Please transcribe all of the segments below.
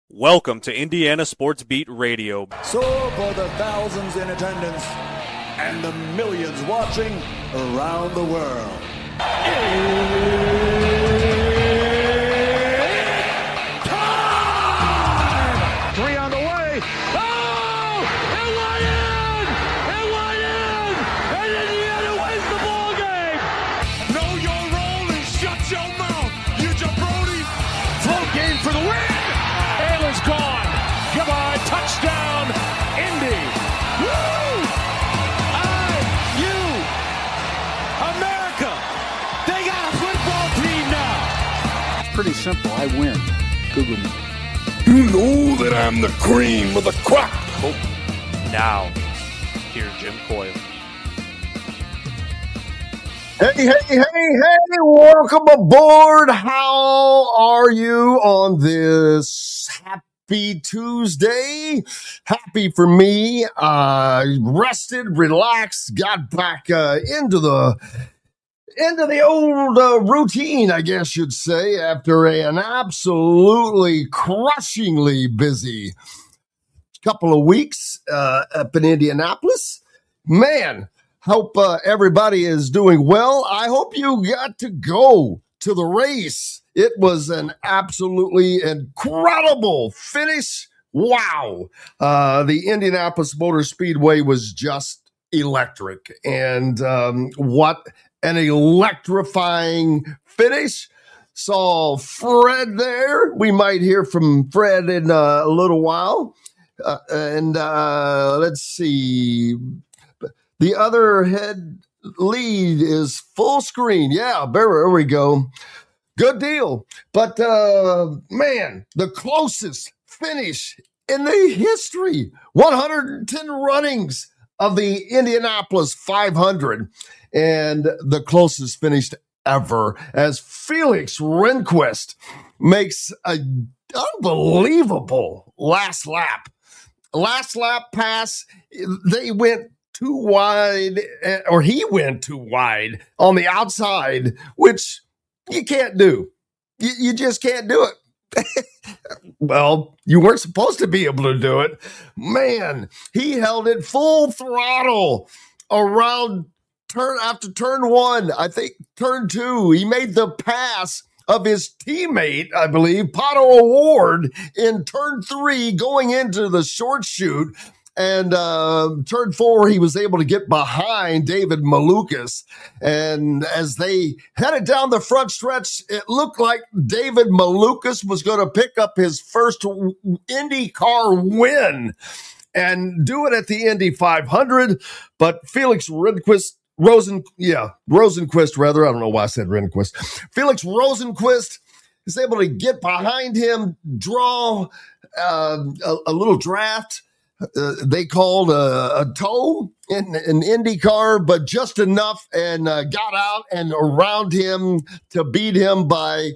Welcome to Indiana Sports Beat Radio. So for the thousands in attendance and the millions watching around the world. Time! Three on the way. Oh! It went in! It went in! And Indiana wins the ball game! Know your role and shut your mouth, you jabroni! Float game for the win! Ayla's gone. Goodbye. Touchdown, Indy. Woo! IU. America. They got a football team now. Pretty simple. I win. Google me. You know that I'm the cream of the crop. Now, here's Jim Coyle. Hey, welcome aboard. How are you on this happy Tuesday? Happy for me. Rested, relaxed, got back into the old routine, I guess you'd say, after an absolutely crushingly busy couple of weeks up in Indianapolis. Man, hope everybody is doing well. I hope you got to go to the race. It was an absolutely incredible finish. Wow. The Indianapolis Motor Speedway was just electric. And what an electrifying finish. Saw Fred there. We might hear from Fred in a little while. Let's see. The other head lead is full screen. Yeah, there we go. Good deal. But, man, the closest finish in the history, 110 runnings of the Indianapolis 500, and the closest finish ever as Felix Rehnquist makes an unbelievable last lap pass. They went too wide, or he went too wide on the outside, which you can't do. You just can't do it. Well, you weren't supposed to be able to do it. Man, he held it full throttle around after turn one. I think turn two, he made the pass of his teammate, I believe, Pato O'Ward, in turn three, going into the short chute. And turn four, he was able to get behind David Malukas. And as they headed down the front stretch, it looked like David Malukas was going to pick up his first IndyCar win and do it at the Indy 500. But Felix Rosenquist, rather. I don't know why I said Rehnquist. Felix Rosenquist is able to get behind him, draw a little draft. They called a tow in an IndyCar, but just enough, and got out and around him to beat him by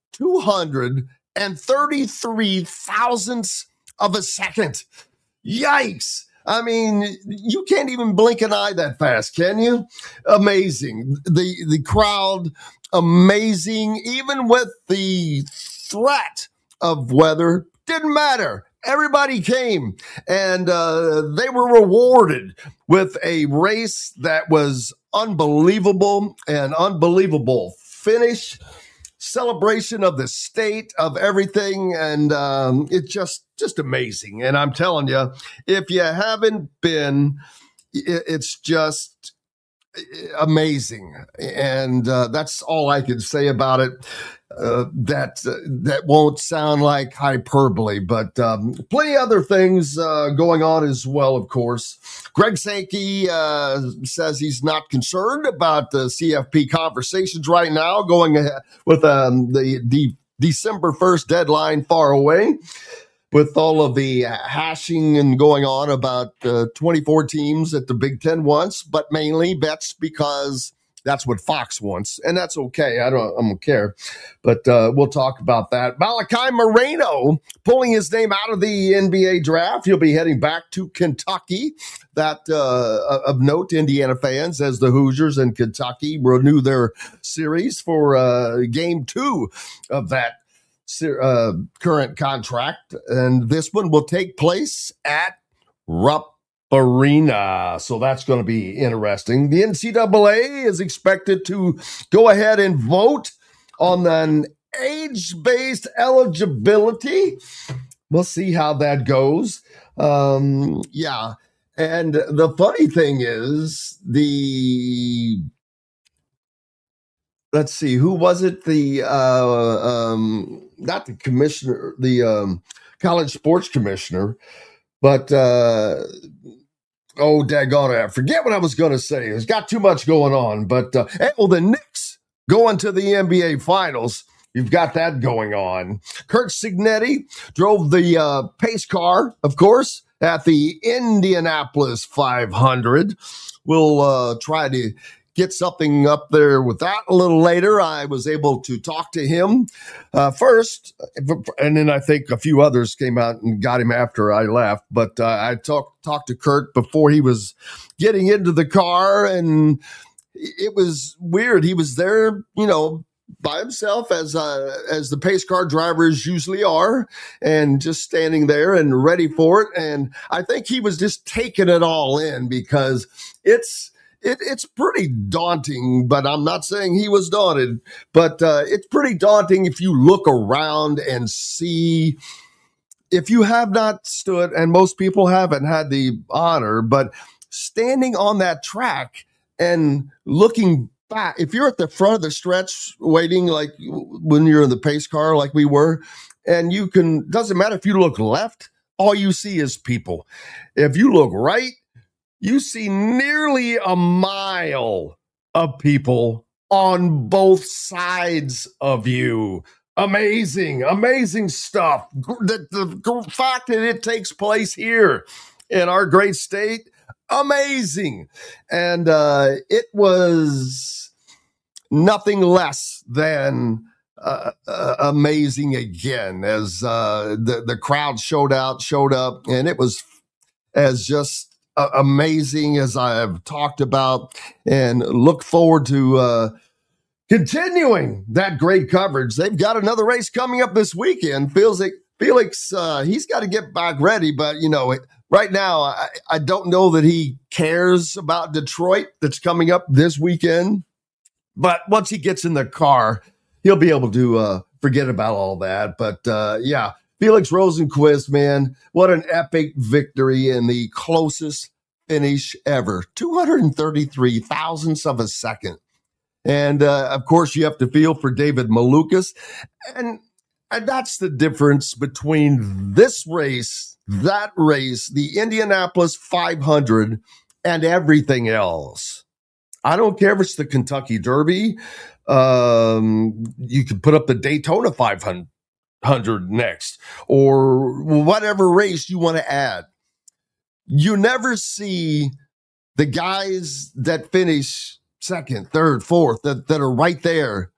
233 thousandths of a second. Yikes. I mean, you can't even blink an eye that fast, can you? Amazing. The crowd, amazing. Even with the threat of weather, didn't matter. Everybody came, and they were rewarded with a race that was unbelievable, an unbelievable finish, celebration of the state of everything, and it's just amazing. And I'm telling you, if you haven't been, it's just amazing. And that's all I can say about it. That won't sound like hyperbole, but plenty other things going on as well, of course. Greg Sankey says he's not concerned about the CFP conversations right now, going ahead with the December 1st deadline far away, with all of the hashing and going on about 24 teams that the Big Ten wants, but mainly bets because that's what Fox wants, and that's okay. I don't care, but we'll talk about that. Malachi Moreno pulling his name out of the NBA draft. He'll be heading back to Kentucky. That of note, Indiana fans, as the Hoosiers and Kentucky renew their series for Game 2 of that current contract, and this one will take place at Rupp Arena. So that's going to be interesting. The NCAA is expected to go ahead and vote on an age-based eligibility. We'll see how that goes. Yeah. And the funny thing is let's see, who was it? Not the commissioner, the college sports commissioner, but daggone it, I forget what I was going to say. It's got too much going on. But the Knicks going to the NBA Finals. You've got that going on. Curt Cignetti drove the pace car, of course, at the Indianapolis 500. We'll try to get something up there with that a little later. I was able to talk to him first, and then I think a few others came out and got him after I left. But I talked to Curt before he was getting into the car, and it was weird. He was there, by himself as the pace car drivers usually are, and just standing there and ready for it. And I think he was just taking it all in, because it's pretty daunting, but I'm not saying he was daunted, but it's pretty daunting if you look around and see, if you have not stood, and most people haven't had the honor, but standing on that track and looking back, if you're at the front of the stretch waiting, like when you're in the pace car like we were, and doesn't matter if you look left, all you see is people. If you look right, you see nearly a mile of people on both sides of you. Amazing stuff. The fact that it takes place here in our great state, amazing. And it was nothing less than amazing again, as the crowd showed up, and it was as just amazing as I have talked about, and look forward to continuing that great coverage. They've got another race coming up this weekend. Felix, he's got to get back ready, but right now I don't know that he cares about Detroit that's coming up this weekend. But once he gets in the car, he'll be able to forget about all that. But yeah, Felix Rosenqvist, man, what an epic victory in the closest finish ever. 233 thousandths of a second. And of course, you have to feel for David Malukas. And that's the difference between this race, that race, the Indianapolis 500, and everything else. I don't care if it's the Kentucky Derby. You could put up the Daytona 500 next, or whatever race you want to add. You never see the guys that finish second, third, fourth, that are right there,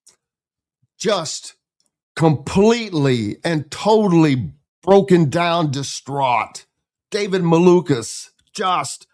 just completely and totally broken down, distraught. David Malukas, just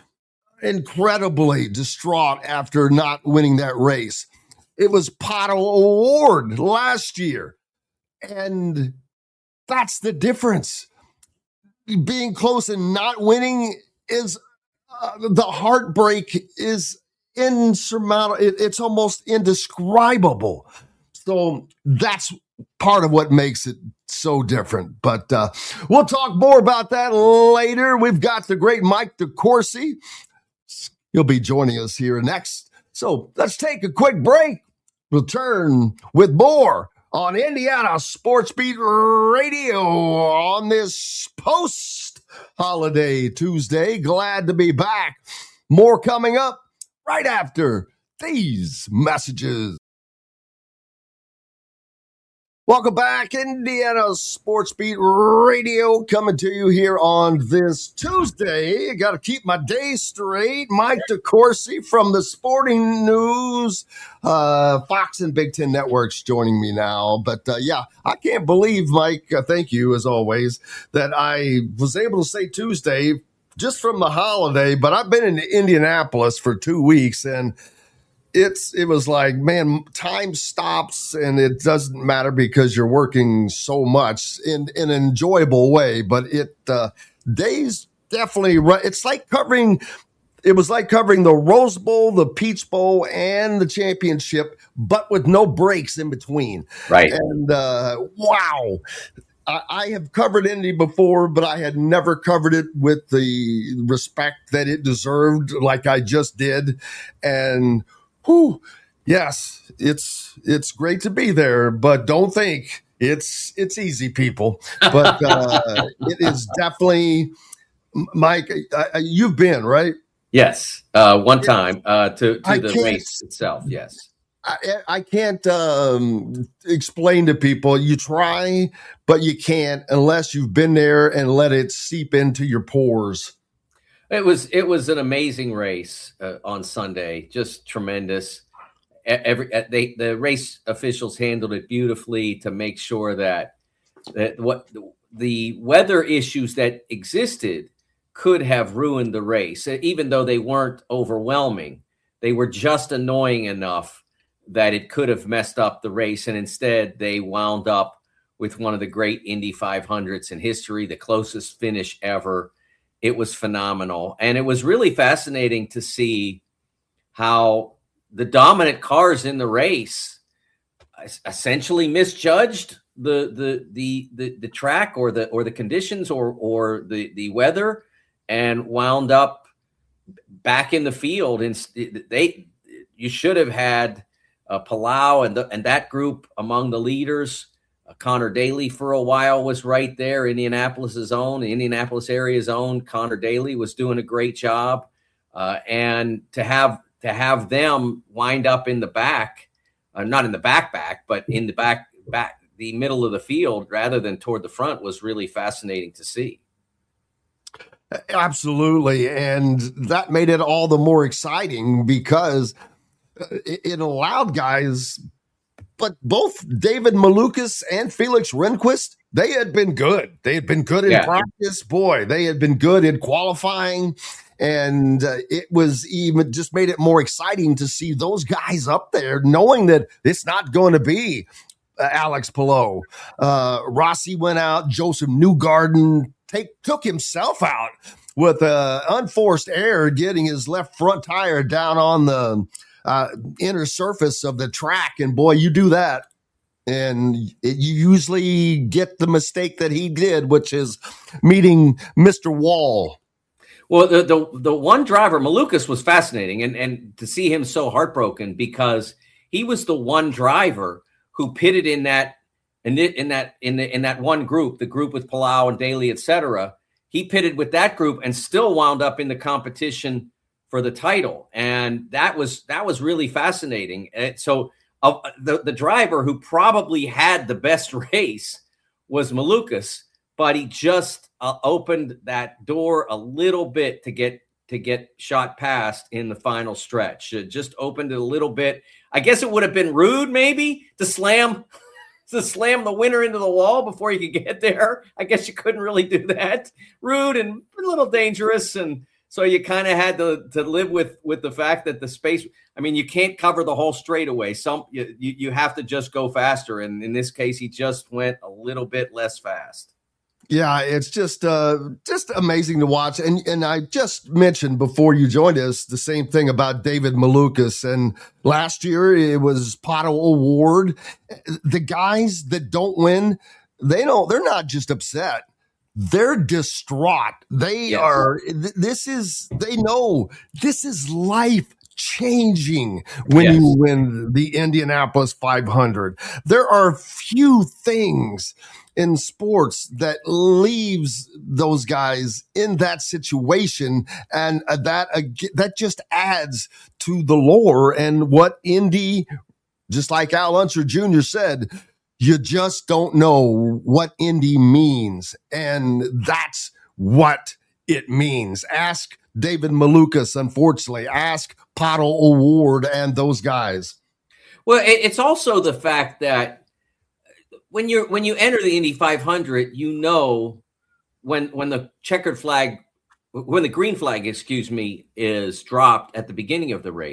incredibly distraught after not winning that race. It was Pato O'Ward last year. And that's the difference. Being close and not winning is the heartbreak is insurmountable. It's almost indescribable. So that's part of what makes it so different. But we'll talk more about that later. We've got the great Mike DeCourcy. He'll be joining us here next. So let's take a quick break. Return with more on Indiana Sports Beat Radio on this post-holiday Tuesday. Glad to be back. More coming up right after these messages. Welcome back, Indiana Sports Beat Radio, coming to you here on this Tuesday. I got to keep my day straight. Mike DeCourcy from the Sporting News, Fox and Big Ten Networks joining me now. But yeah, I can't believe, Mike, thank you as always, that I was able to say Tuesday just from the holiday. But I've been in Indianapolis for 2 weeks, and it was like, man, time stops and it doesn't matter because you're working so much in an enjoyable way. But days definitely run. It was like covering the Rose Bowl, the Peach Bowl, and the championship, but with no breaks in between. Right. And wow. I have covered Indy before, but I had never covered it with the respect that it deserved, like I just did. And yes, it's great to be there, but don't think it's easy, people. But it is definitely, Mike. You've been, right? Yes, one time to the race itself. Yes. I can't explain to people. You try, but you can't unless you've been there and let it seep into your pores. It was an amazing race on Sunday, just tremendous. The race officials handled it beautifully to make sure that what the weather issues that existed could have ruined the race, even though they weren't overwhelming. They were just annoying enough that it could have messed up the race, and instead they wound up with one of the great Indy 500s in history, the closest finish ever. It was phenomenal, and it was really fascinating to see how the dominant cars in the race essentially misjudged the track or the conditions or the weather, and wound up back in the field. And you should have had Palau and that group among the leaders. Connor Daly for a while was right there. Indianapolis area's own Connor Daly was doing a great job. And to have them wind up in the back, not in the back, but in the back, the middle of the field rather than toward the front was really fascinating to see. Absolutely. And that made it all the more exciting because it allowed guys, but both David Malukas and Felix Rehnquist, they had been good. They had been good in practice. Boy, they had been good in qualifying. And it was even just made it more exciting to see those guys up there, knowing that it's not going to be Alex Palou. Rossi went out. Joseph Newgarden took himself out with unforced error, getting his left front tire down on the inner surface of the track. And boy, you do that, and you usually get the mistake that he did, which is meeting Mr. Wall. Well, the one driver, Malukas, was fascinating, and to see him so heartbroken because he was the one driver who pitted in that one group, the group with Palau and Daly, etc. He pitted with that group and still wound up in the competition for the title, and that was really fascinating. So the driver who probably had the best race was Malukas, but he just opened that door a little bit to get shot past in the final stretch. It just opened it a little bit. I guess it would have been rude maybe to slam the winner into the wall before you could get there. I guess you couldn't really do that. Rude and a little dangerous, and so you kind of had to live with the fact that the space. I mean, you can't cover the whole straightaway. You have to just go faster, and in this case, he just went a little bit less fast. Yeah, it's just amazing to watch. And I just mentioned before you joined us the same thing about David Malukas. And last year it was Pato O'Ward. The guys that don't win, they're not just upset. They're distraught. They know this is life changing when you win the Indianapolis 500. There are few things in sports that leaves those guys in that situation, and that just adds to the lore and what Indy, just like Al Unser Jr. said, you just don't know what Indy means, and that's what it means. Ask David Malukas, unfortunately. Ask Pato O'Ward and those guys. Well, it's also the fact that when you enter the Indy 500, you know when the checkered flag, when the green flag, is dropped at the beginning of the race,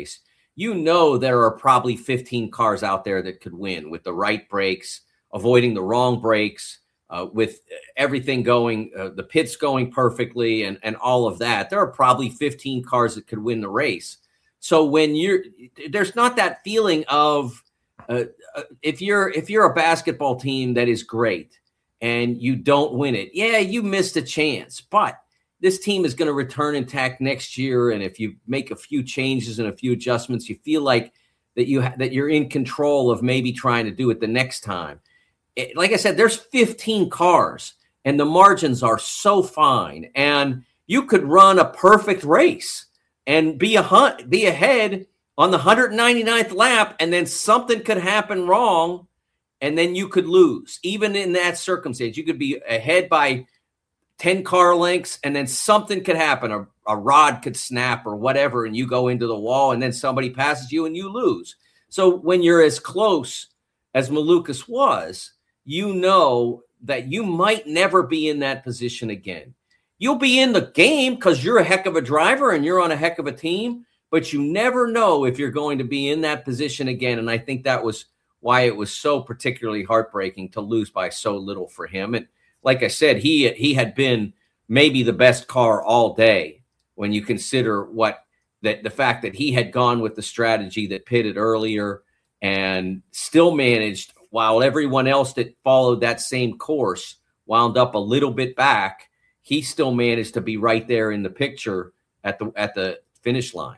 you know there are probably 15 cars out there that could win with the right brakes, avoiding the wrong brakes, with everything going, the pits going perfectly and all of that. There are probably 15 cars that could win the race. So when there's not that feeling of if you're a basketball team that is great and you don't win it, yeah, you missed a chance, but this team is going to return intact next year. And if you make a few changes and a few adjustments, you feel like that you're in control of maybe trying to do it the next time. Like I said, there's 15 cars and the margins are so fine, and you could run a perfect race and be ahead on the 199th lap, and then something could happen wrong, and then you could lose. Even in that circumstance, you could be ahead by 10 car lengths, and then something could happen. A rod could snap or whatever, and you go into the wall, and then somebody passes you and you lose. So when you're as close as Malukas was, you know that you might never be in that position again. You'll be in the game because you're a heck of a driver and you're on a heck of a team, but you never know if you're going to be in that position again. And I think that was why it was so particularly heartbreaking to lose by so little for him. And like I said, he had been maybe the best car all day when you consider the fact that he had gone with the strategy that pitted earlier and still managed, while everyone else that followed that same course wound up a little bit back, he still managed to be right there in the picture at the finish line.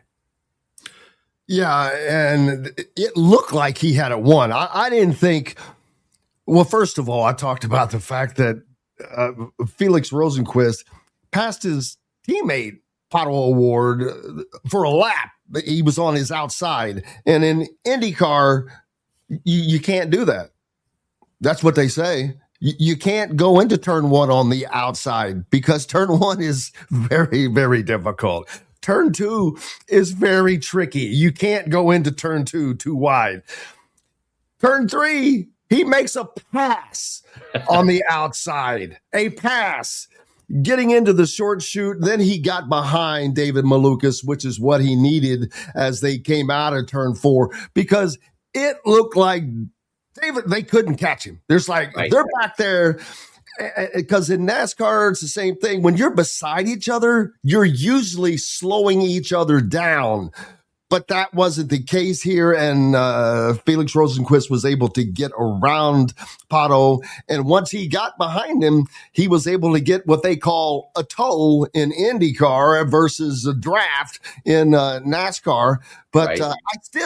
Yeah, and it looked like he had it won. I didn't think. Well, first of all, I talked about the fact that Felix Rosenqvist passed his teammate Pato O'Ward for a lap. He was on his outside, and in IndyCar, you can't do that. That's what they say. You can't go into turn one on the outside because turn one is very, very difficult. Turn two is very tricky. You can't go into turn two too wide. Turn three, he makes a pass on the outside, a pass, getting into the short chute. Then he got behind David Malukas, which is what he needed as they came out of turn four, because it looked like David, they couldn't catch him. There's like, right. They're back there. Because in NASCAR, it's the same thing. When you're beside each other, you're usually slowing each other down. But that wasn't the case here. And Felix Rosenqvist was able to get around Pato. And once he got behind him, he was able to get what they call a tow in IndyCar versus a draft in NASCAR. But right.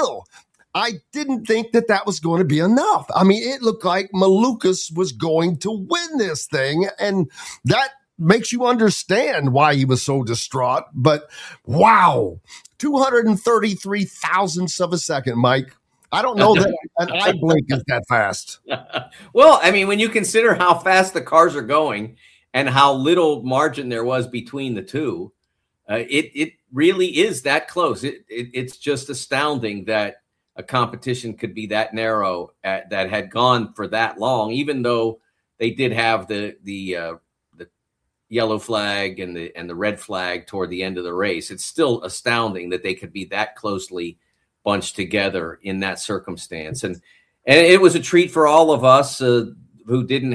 I didn't think that was going to be enough. I mean, it looked like Malukas was going to win this thing, and that makes you understand why he was so distraught. But wow, 233 thousandths of a second, Mike. I don't know that an eye blink is that fast. Well, I mean, when you consider how fast the cars are going and how little margin there was between the two, it really is that close. It's just astounding that a competition could be that narrow that had gone for that long, even though they did have the yellow flag and the red flag toward the end of the race. It's still astounding that they could be that closely bunched together in that circumstance. And it was a treat for all of us who didn't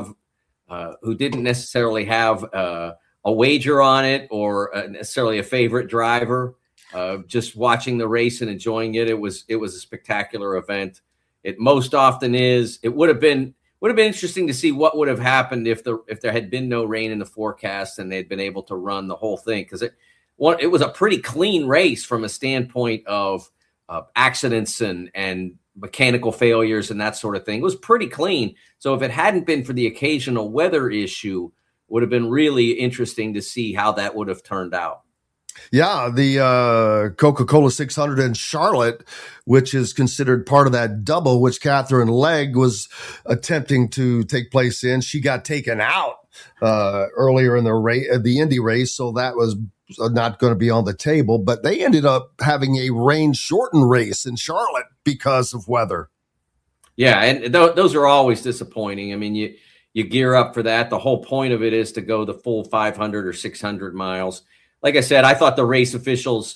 necessarily have a wager on it or necessarily a favorite driver. Just watching the race and enjoying it. It was a spectacular event. It most often is. It would have been interesting to see what would have happened if there had been no rain in the forecast and they'd been able to run the whole thing, because it was a pretty clean race from a standpoint of accidents and mechanical failures and that sort of thing. It was pretty clean. So if it hadn't been for the occasional weather issue, it would have been really interesting to see how that would have turned out. Yeah, the Coca-Cola 600 in Charlotte, which is considered part of that double, which Catherine Legg was attempting to take place in. She got taken out earlier in the Indy race, so that was not going to be on the table. But they ended up having a rain-shortened race in Charlotte because of weather. Yeah, and those are always disappointing. I mean, you gear up for that. The whole point of it is to go the full 500 or 600 miles. Like I said, I thought the race officials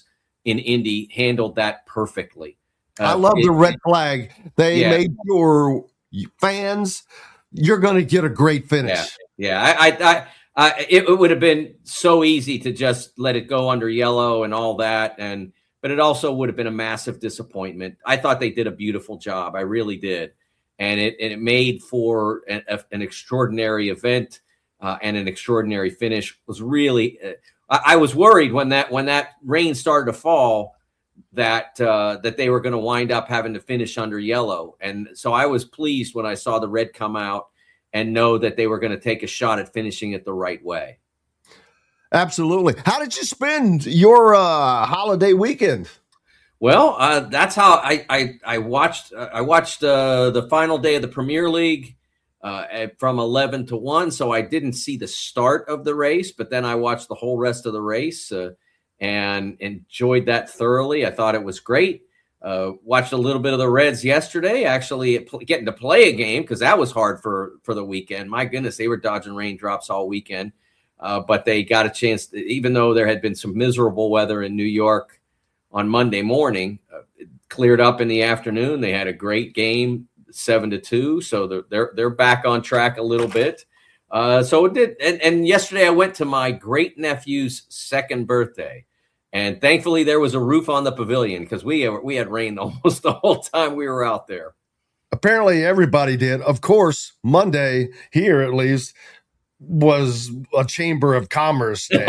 in Indy handled that perfectly. I love the red flag. They made sure fans, you're going to get a great finish. Yeah. It would have been so easy to just let it go under yellow and all that. But it also would have been a massive disappointment. I thought they did a beautiful job. I really did. And it made for an extraordinary event and an extraordinary finish. It was really, I was worried when that rain started to fall that they were going to wind up having to finish under yellow. And so I was pleased when I saw the red come out and know that they were going to take a shot at finishing it the right way. Absolutely. How did you spend your holiday weekend? Well, that's how I watched. I watched the final day of the Premier League from 11 to 1. So I didn't see the start of the race, but then I watched the whole rest of the race and enjoyed that thoroughly. I thought it was great. Watched a little bit of the Reds yesterday, actually getting to play a game because that was hard for the weekend. My goodness, they were dodging raindrops all weekend. But they got a chance, even though there had been some miserable weather in New York on Monday morning, it cleared up in the afternoon. They had a great game, 7-2. So they're back on track a little bit. So it did. And yesterday I went to my great nephew's second birthday. And thankfully, there was a roof on the pavilion because we had rain almost the whole time we were out there. Apparently, everybody did. Of course, Monday, here at least, was a Chamber of Commerce day.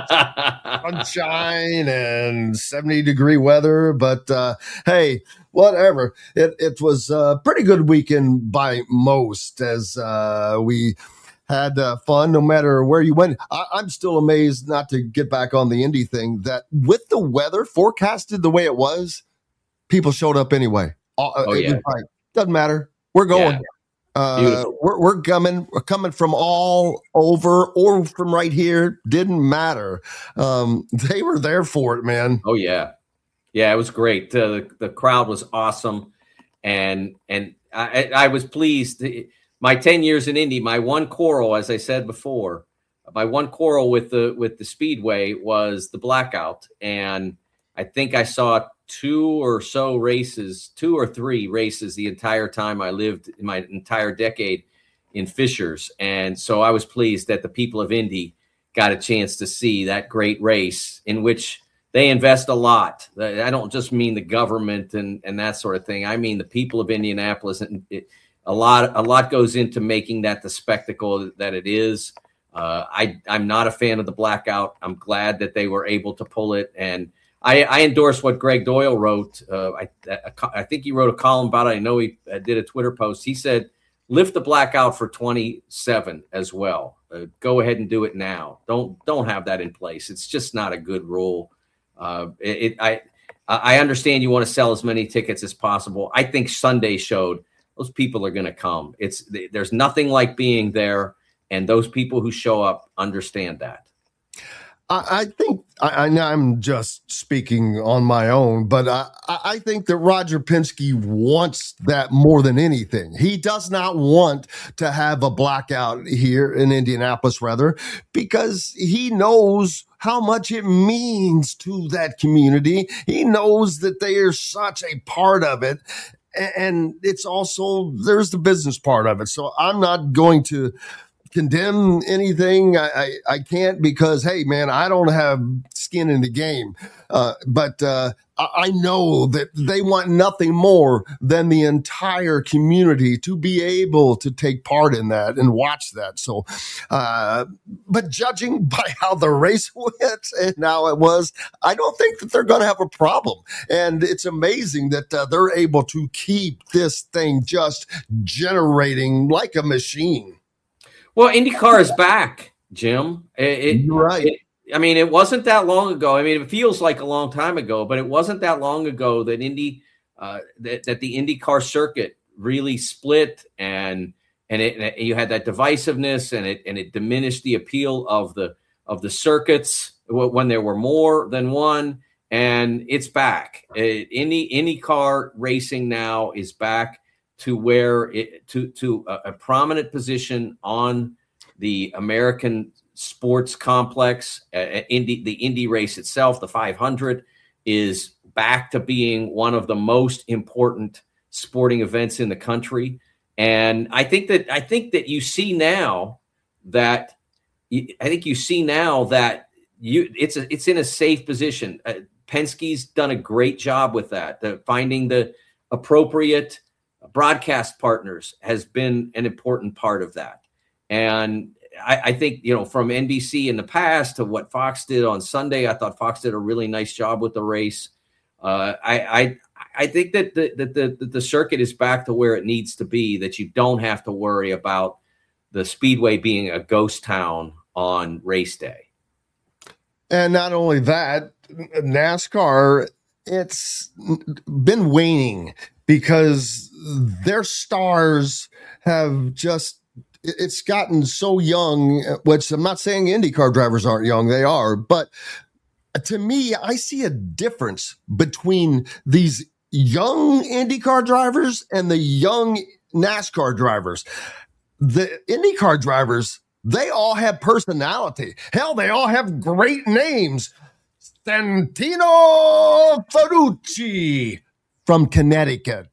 Sunshine and 70-degree weather. But, hey, whatever. It was a pretty good weekend by most as we had fun no matter where you went. I'm still amazed, not to get back on the Indy thing, that with the weather forecasted the way it was, people showed up anyway. Like, doesn't matter. We're going. We're coming from all over or from right here. Didn't matter. They were there for it, man. Oh yeah. Yeah, it was great. The crowd was awesome. And I was pleased. My 10 years in Indy, my one quarrel, as I said before, my one quarrel with the Speedway was the blackout. And I think I saw 2 or 3 races the entire time I lived in my entire decade in Fishers. And so I was pleased that the people of Indy got a chance to see that great race in which they invest a lot. I don't just mean the government and that sort of thing. I mean the people of Indianapolis. And a lot goes into making that the spectacle that it is. I'm not a fan of the blackout. I'm glad that they were able to pull it. And I endorse what Greg Doyle wrote. I think he wrote a column about it. I know he did a Twitter post. He said, lift the blackout for 27 as well. Go ahead and do it now. Don't have that in place. It's just not a good rule. I understand you want to sell as many tickets as possible. I think Sunday showed those people are going to come. There's nothing like being there, and those people who show up understand that. I think I'm just speaking on my own, but I think that Roger Penske wants that more than anything. He does not want to have a blackout here in Indianapolis, rather, because he knows how much it means to that community. He knows that they are such a part of it. And it's also, there's the business part of it. So I'm not going to condemn anything. I can't because, hey, man, I don't have skin in the game. But I know that they want nothing more than the entire community to be able to take part in that and watch that. So, but judging by how the race went and how it was, I don't think that they're going to have a problem. And it's amazing that they're able to keep this thing just generating like a machine. Well, IndyCar is back, Jim. You're right. It wasn't that long ago. It feels like a long time ago, but it wasn't that long ago that that the IndyCar circuit really split, and you had that divisiveness, and it diminished the appeal of the circuits when there were more than one. And it's back. IndyCar racing now is back to where to a prominent position on the American sports complex, the Indy race itself, the 500, is back to being one of the most important sporting events in the country. And I think that you see now that it's in a safe position. Penske's done a great job with that. Finding the appropriate broadcast partners has been an important part of that. And I think, from NBC in the past to what Fox did on Sunday, I thought Fox did a really nice job with the race. I think that the circuit is back to where it needs to be, that you don't have to worry about the Speedway being a ghost town on race day. And not only that, NASCAR, it's been waning because their stars have just, it's gotten so young, which I'm not saying IndyCar drivers aren't young, they are, but to me, I see a difference between these young IndyCar drivers and the young NASCAR drivers. The IndyCar drivers, they all have personality. Hell, they all have great names. Santino Ferrucci from Connecticut.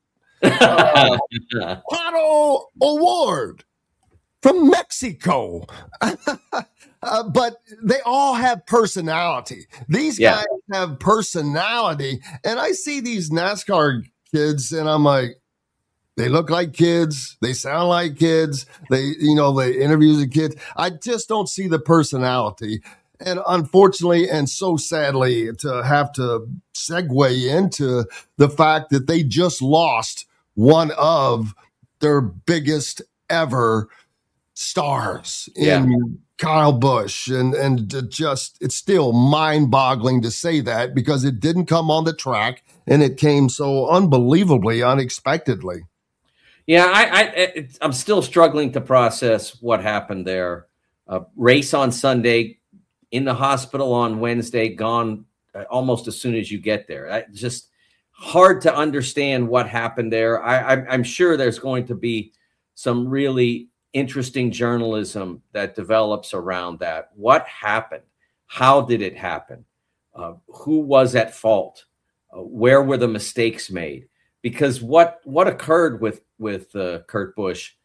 Pato O'Ward from Mexico. But they all have personality. These guys have personality. And I see these NASCAR kids and I'm like, they look like kids. They sound like kids. They interview the kids. I just don't see the personality. And unfortunately, and so sadly, to have to segue into the fact that they just lost one of their biggest ever stars in Kyle Busch. And just, it's still mind-boggling to say that because it didn't come on the track and it came so unbelievably unexpectedly. Yeah, I'm still struggling to process what happened there. Race on Sunday, in the hospital on Wednesday, gone almost as soon as you get there. Just hard to understand what happened there. I'm sure there's going to be some really interesting journalism that develops around that. What happened? How did it happen? Who was at fault? Where were the mistakes made? Because what occurred with Kurt Busch,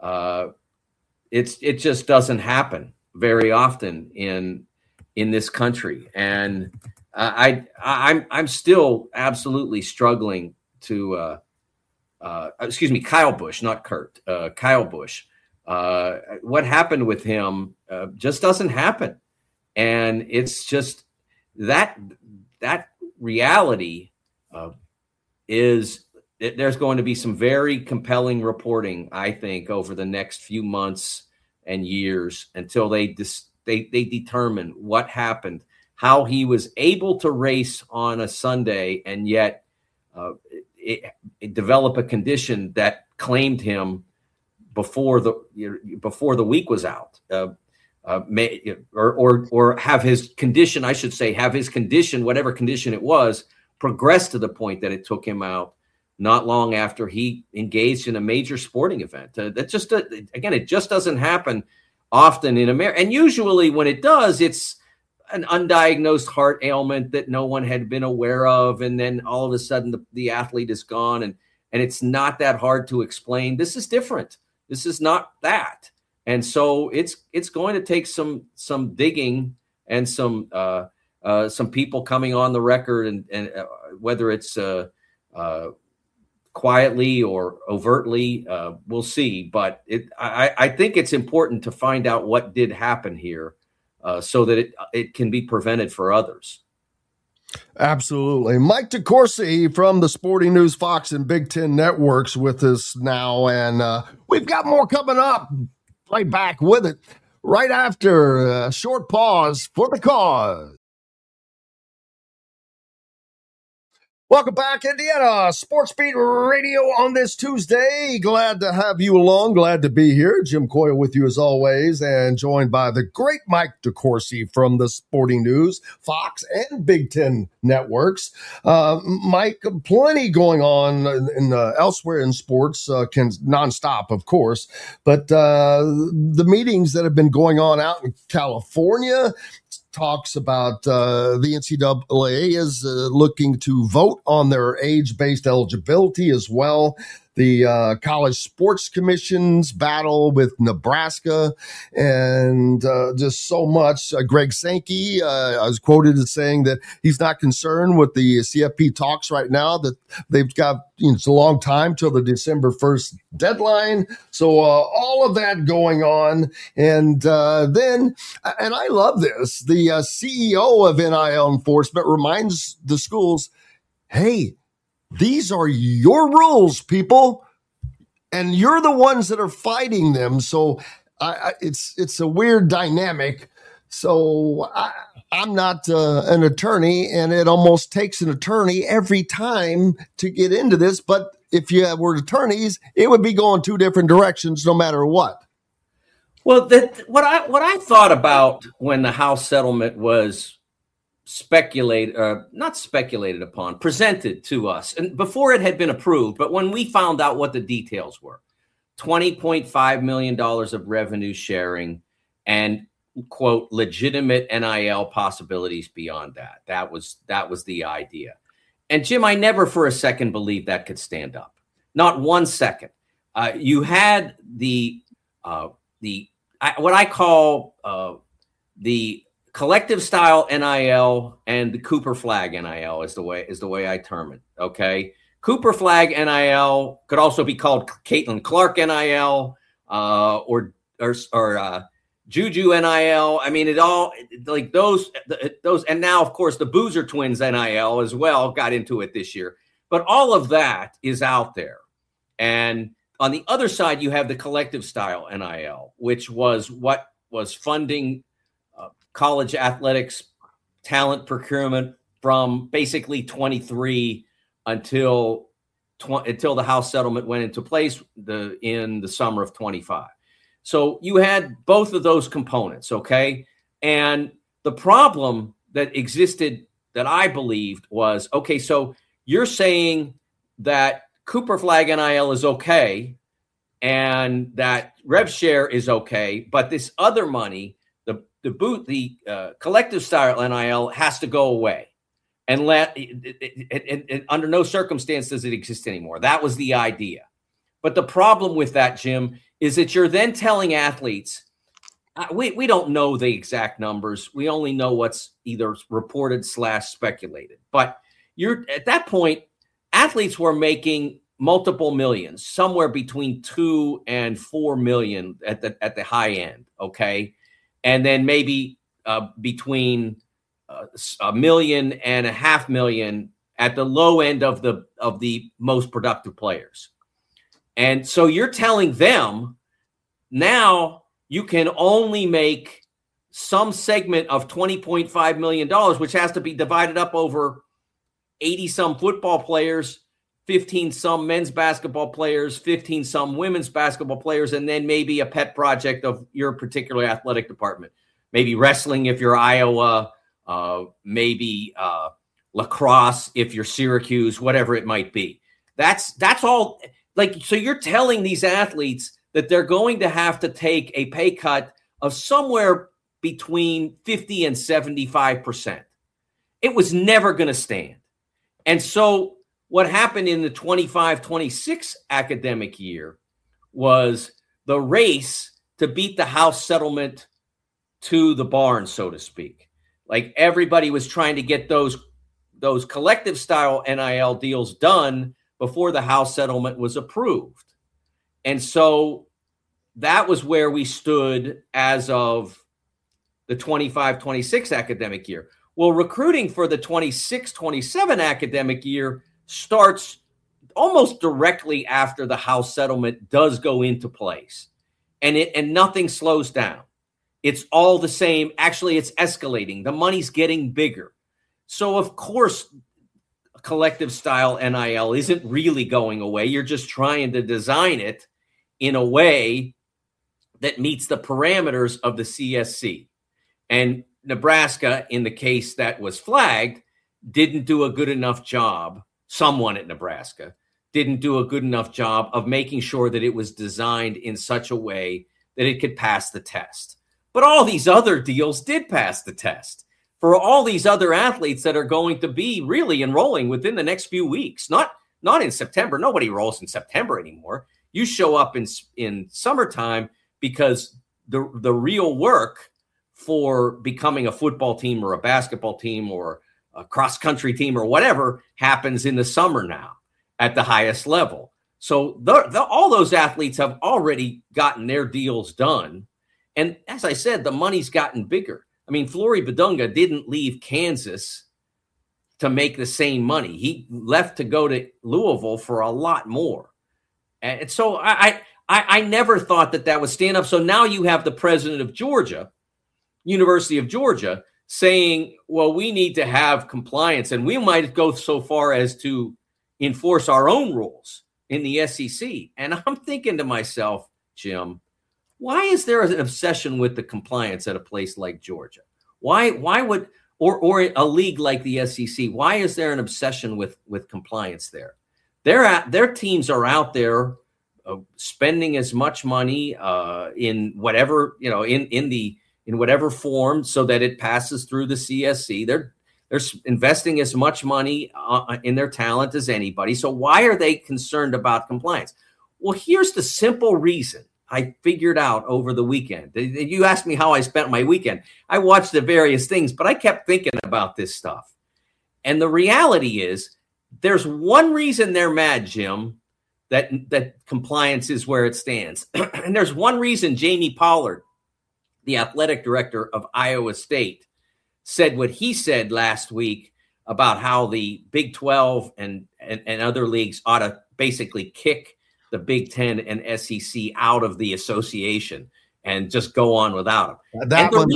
it just doesn't happen very often in this country, and I'm still absolutely struggling to. Excuse me, Kyle Busch, not Kurt. Kyle Busch. What happened with him just doesn't happen, and it's just that reality is. There's going to be some very compelling reporting, I think, over the next few months and years until they determine what happened, how he was able to race on a Sunday and yet it develop a condition that claimed him before the week was out, or have his condition, I should say, have his condition, whatever condition it was, progress to the point that it took him out not long after he engaged in a major sporting event. That just, again, it just doesn't happen often in America. And usually when it does, it's an undiagnosed heart ailment that no one had been aware of. And then all of a sudden the athlete is gone and it's not that hard to explain. This is different. This is not that. And so it's going to take some digging and some people coming on the record and whether it's quietly or overtly, we'll see. But I think it's important to find out what did happen here so that it can be prevented for others. Absolutely. Mike DeCourcy from the Sporting News, Fox, and Big Ten Networks with us now. And we've got more coming up. Play back with it right after a short pause for the cause. Welcome back, Indiana Sports Beat Radio on this Tuesday. Glad to have you along. Glad to be here. Jim Coyle with you as always, and joined by the great Mike DeCourcy from the Sporting News, Fox, and Big Ten Networks. Mike, plenty going on in elsewhere in sports, nonstop, of course. But the meetings that have been going on out in California, talks about the NCAA is looking to vote on their age-based eligibility as well. The College Sports Commission's battle with Nebraska, and just so much. Greg Sankey, I was quoted as saying that he's not concerned with the CFP talks right now, that they've got, it's a long time till the December 1st deadline. So all of that going on. And then, and I love this, the CEO of NIL Enforcement reminds the schools, hey, these are your rules, people, and you're the ones that are fighting them. So it's a weird dynamic. So I'm not an attorney, and it almost takes an attorney every time to get into this. But if you were attorneys, it would be going two different directions no matter what. Well, what I thought about when the House settlement was not speculated upon, presented to us, and before it had been approved, but when we found out what the details were, $20.5 million of revenue sharing and, quote, legitimate NIL possibilities beyond that. That was the idea. And Jim, I never for a second believed that could stand up. Not 1 second. You had what I call the collective style NIL and the Cooper flag NIL is the way I term it. Okay. Cooper flag NIL could also be called Caitlin Clark NIL, or Juju NIL. I mean, it all, like those, and now of course the Boozer twins NIL as well got into it this year, but all of that is out there. And on the other side, you have the collective style NIL, which was what was funding college athletics talent procurement from basically 23 until the House settlement went into place in the summer of 25. So you had both of those components, okay? And the problem that existed that I believed was, okay, so you're saying that Cooper flag NIL is okay and that rev share is okay, but this other money, the collective style NIL has to go away, and under no circumstance does it exist anymore. That was the idea. But the problem with that, Jim, is that you're then telling athletes, we don't know the exact numbers. We only know what's either reported / speculated. But at that point, athletes were making multiple millions, somewhere between 2 and 4 million at the high end. Okay. And then maybe between $1.5 million and $500,000 million at the low end of the most productive players. And so you're telling them now you can only make some segment of $20.5 million, which has to be divided up over 80 some football players, 15 some men's basketball players, 15 some women's basketball players, and then maybe a pet project of your particular athletic department. Maybe wrestling if you're Iowa, maybe lacrosse if you're Syracuse, whatever it might be. That's all. Like, so you're telling these athletes that they're going to have to take a pay cut of somewhere between 50 and 75%. It was never going to stand. And so what happened in the 25-26 academic year was the race to beat the House settlement to the barn, so to speak. Like, everybody was trying to get those collective style NIL deals done before the House settlement was approved. And so that was where we stood as of the 25-26 academic year. Well, recruiting for the 26-27 academic year starts almost directly after the House settlement does go into place. And nothing slows down. It's all the same. Actually, it's escalating. The money's getting bigger. So, of course, collective style NIL isn't really going away. You're just trying to design it in a way that meets the parameters of the CSC. And Nebraska, in the case that was flagged, didn't do a good enough job. Someone at Nebraska didn't do a good enough job of making sure that it was designed in such a way that it could pass the test. But all these other deals did pass the test. for all these other athletes that are going to be really enrolling within the next few weeks. Not in September. Nobody rolls in September anymore. You show up in summertime because the real work for becoming a football team or a basketball team or a cross-country team or whatever happens in the summer now at the highest level. So all those athletes have already gotten their deals done. And as I said, the money's gotten bigger. I mean, Flory Badunga didn't leave Kansas to make the same money. He left to go to Louisville for a lot more. And so I never thought that would stand up. So now you have the president of Georgia, University of Georgia, saying, well, we need to have compliance, and we might go so far as to enforce our own rules in the SEC. And I'm thinking to myself, Jim, why is there an obsession with the compliance at a place like Georgia? Why would or a league like the SEC? Why is there an obsession with compliance there? Their teams are out there spending as much money in whatever in whatever form so that it passes through the CSC. They're investing as much money in their talent as anybody. So why are they concerned about compliance? Well, here's the simple reason I figured out over the weekend. You asked me how I spent my weekend. I watched the various things, but I kept thinking about this stuff. And the reality is there's one reason they're mad, Jim, that compliance is where it stands. And there's one reason Jamie Pollard, the athletic director of Iowa State, said what he said last week about how the Big 12 and other leagues ought to basically kick the Big 10 and SEC out of the association and just go on without them.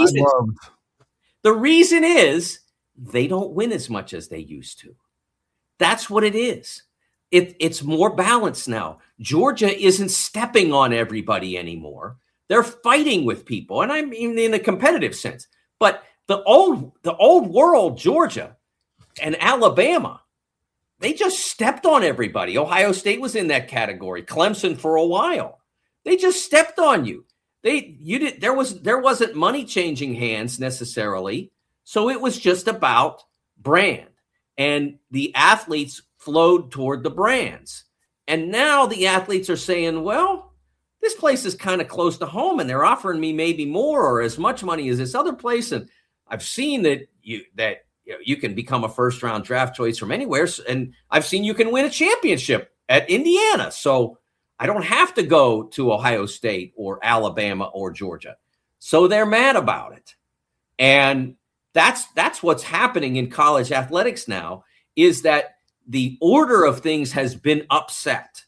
The reason is they don't win as much as they used to. That's what it is. It's more balanced now. Georgia isn't stepping on everybody anymore. They're fighting with people, and I mean in a competitive sense. But the old world, Georgia and Alabama, they just stepped on everybody. Ohio State was in that category. Clemson for a while. They just stepped on you. There wasn't money changing hands necessarily. So it was just about brand. And the athletes flowed toward the brands. And now the athletes are saying, well, this place is kind of close to home and they're offering me maybe more or as much money as this other place. And I've seen that you can become a first round draft choice from anywhere. And I've seen you can win a championship at Indiana. So I don't have to go to Ohio State or Alabama or Georgia. So they're mad about it. And that's what's happening in college athletics now, is that the order of things has been upset.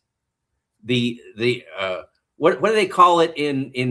What do they call it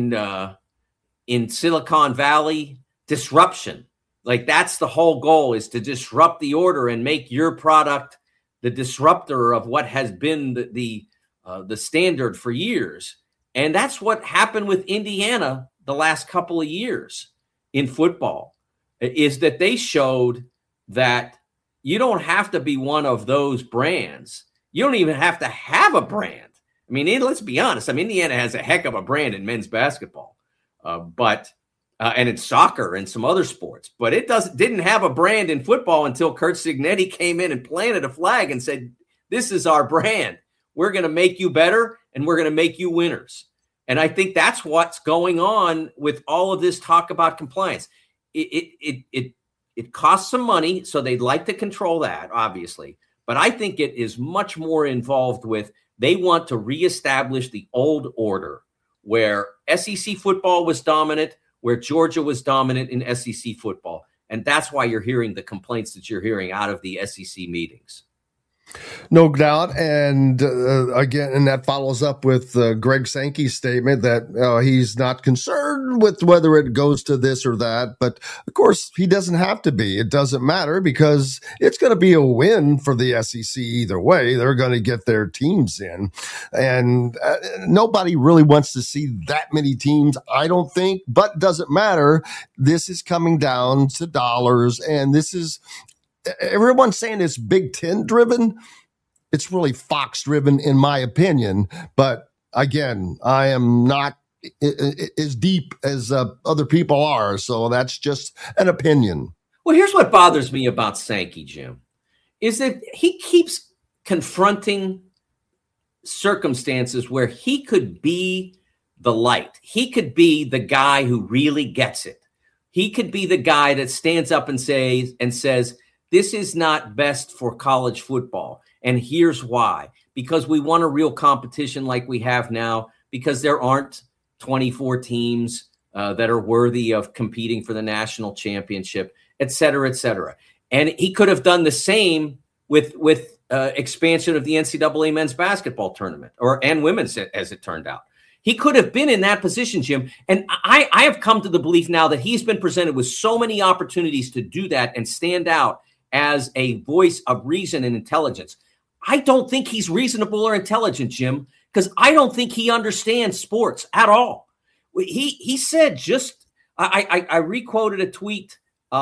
in Silicon Valley? Disruption. Like that's the whole goal, is to disrupt the order and make your product the disruptor of what has been the standard for years. And that's what happened with Indiana the last couple of years in football, is that they showed that you don't have to be one of those brands. You don't even have to have a brand. I mean, let's be honest. I mean, Indiana has a heck of a brand in men's basketball, and in soccer and some other sports. But it didn't have a brand in football until Curt Cignetti came in and planted a flag and said, this is our brand. We're going to make you better, and we're going to make you winners. And I think that's what's going on with all of this talk about compliance. It costs some money, so they'd like to control that, obviously. But I think it is much more involved with they want to reestablish the old order where SEC football was dominant, where Georgia was dominant in SEC football. And that's why you're hearing the complaints that you're hearing out of the SEC meetings. No doubt. And again, and that follows up with Greg Sankey's statement that he's not concerned with whether it goes to this or that. But of course, he doesn't have to be. It doesn't matter because it's going to be a win for the SEC either way. They're going to get their teams in. And nobody really wants to see that many teams, I don't think, but doesn't matter. This is coming down to dollars. And this is, everyone's saying it's Big Ten driven. It's really Fox driven, in my opinion. But again, I am not as deep as other people are. So that's just an opinion. Well, here's what bothers me about Sankey, Jim, is that he keeps confronting circumstances where he could be the light. He could be the guy who really gets it. He could be the guy that stands up and says, this is not best for college football. And here's why. Because we want a real competition like we have now, because there aren't 24 teams that are worthy of competing for the national championship, et cetera, et cetera. And he could have done the same with expansion of the NCAA men's basketball tournament and women's, as it turned out. He could have been in that position, Jim. And I have come to the belief now that he's been presented with so many opportunities to do that and stand out as a voice of reason and intelligence. I don't think he's reasonable or intelligent, Jim, because I don't think he understands sports at all. He said I requoted a tweet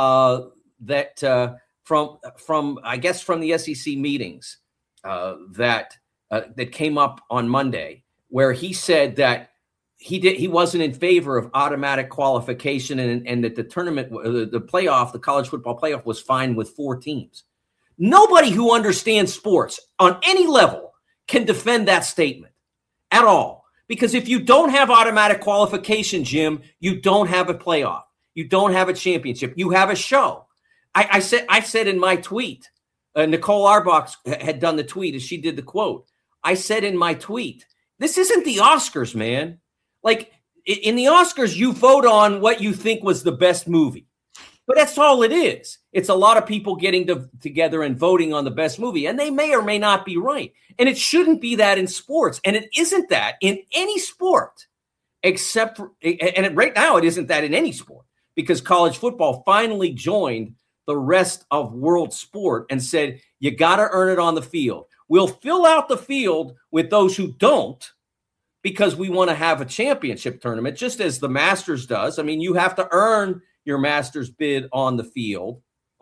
that from I guess from the SEC meetings that came up on Monday, where he said that he wasn't in favor of automatic qualification and that the tournament, the playoff, the college football playoff was fine with 4 teams. Nobody who understands sports on any level can defend that statement at all. Because if you don't have automatic qualification, Jim, you don't have a playoff. You don't have a championship. You have a show. I said in my tweet, Nicole Arbach had done the tweet as she did the quote. I said in my tweet, this isn't the Oscars, man. Like in the Oscars, you vote on what you think was the best movie. But that's all it is. It's a lot of people getting together and voting on the best movie, and they may or may not be right. And it shouldn't be that in sports, and it isn't that in any sport, except for, and right now it isn't that in any sport, because college football finally joined the rest of world sport and said, you got to earn it on the field. We'll fill out the field with those who don't, because we want to have a championship tournament, just as the Masters does. I mean, you have to earn your Masters bid on the field,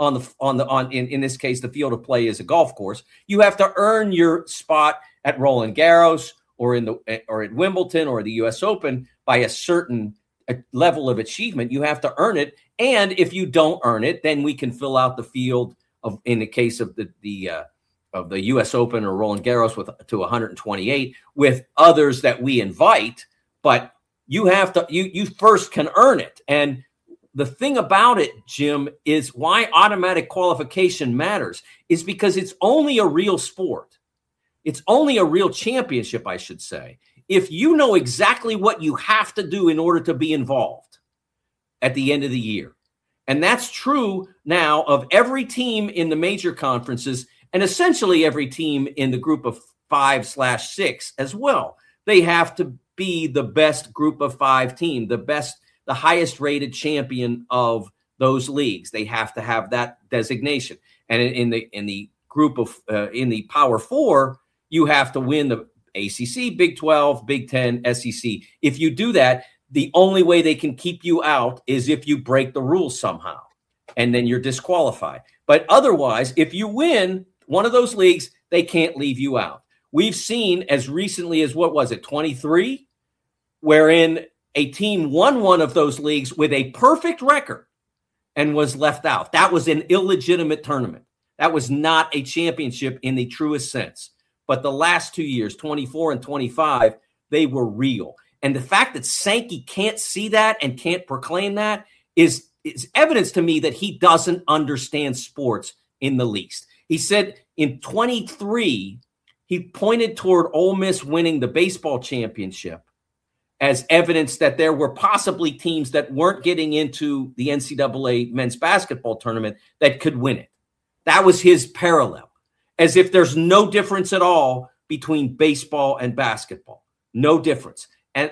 in this case, the field of play is a golf course. You have to earn your spot at Roland Garros or at Wimbledon or the U.S. Open by a certain level of achievement. You have to earn it, and if you don't earn it, then we can fill out the field of, in the case of the U.S. Open or Roland Garros, to 128 with others that we invite. But you have to you first can earn it. And the thing about it, Jim, is why automatic qualification matters is because it's only a real sport. It's only a real championship, I should say, if you know exactly what you have to do in order to be involved at the end of the year. And that's true now of every team in the major conferences and essentially every team in the group of 5/6 as well. They have to be the best group of 5 team, the highest rated champion of those leagues. They have to have that designation. And in the group of in the Power 4, you have to win the ACC, Big 12, Big 10, SEC. If you do that, the only way they can keep you out is if you break the rules somehow, and then you're disqualified. But otherwise, if you win one of those leagues, they can't leave you out. We've seen as recently as, 23, wherein a team won one of those leagues with a perfect record and was left out. That was an illegitimate tournament. That was not a championship in the truest sense. But the last 2 years, 24 and 25, they were real. And the fact that Sankey can't see that and can't proclaim that is evidence to me that he doesn't understand sports in the least. He said in 23, he pointed toward Ole Miss winning the baseball championship as evidence that there were possibly teams that weren't getting into the NCAA men's basketball tournament that could win it. That was his parallel, as if there's no difference at all between baseball and basketball. No difference. And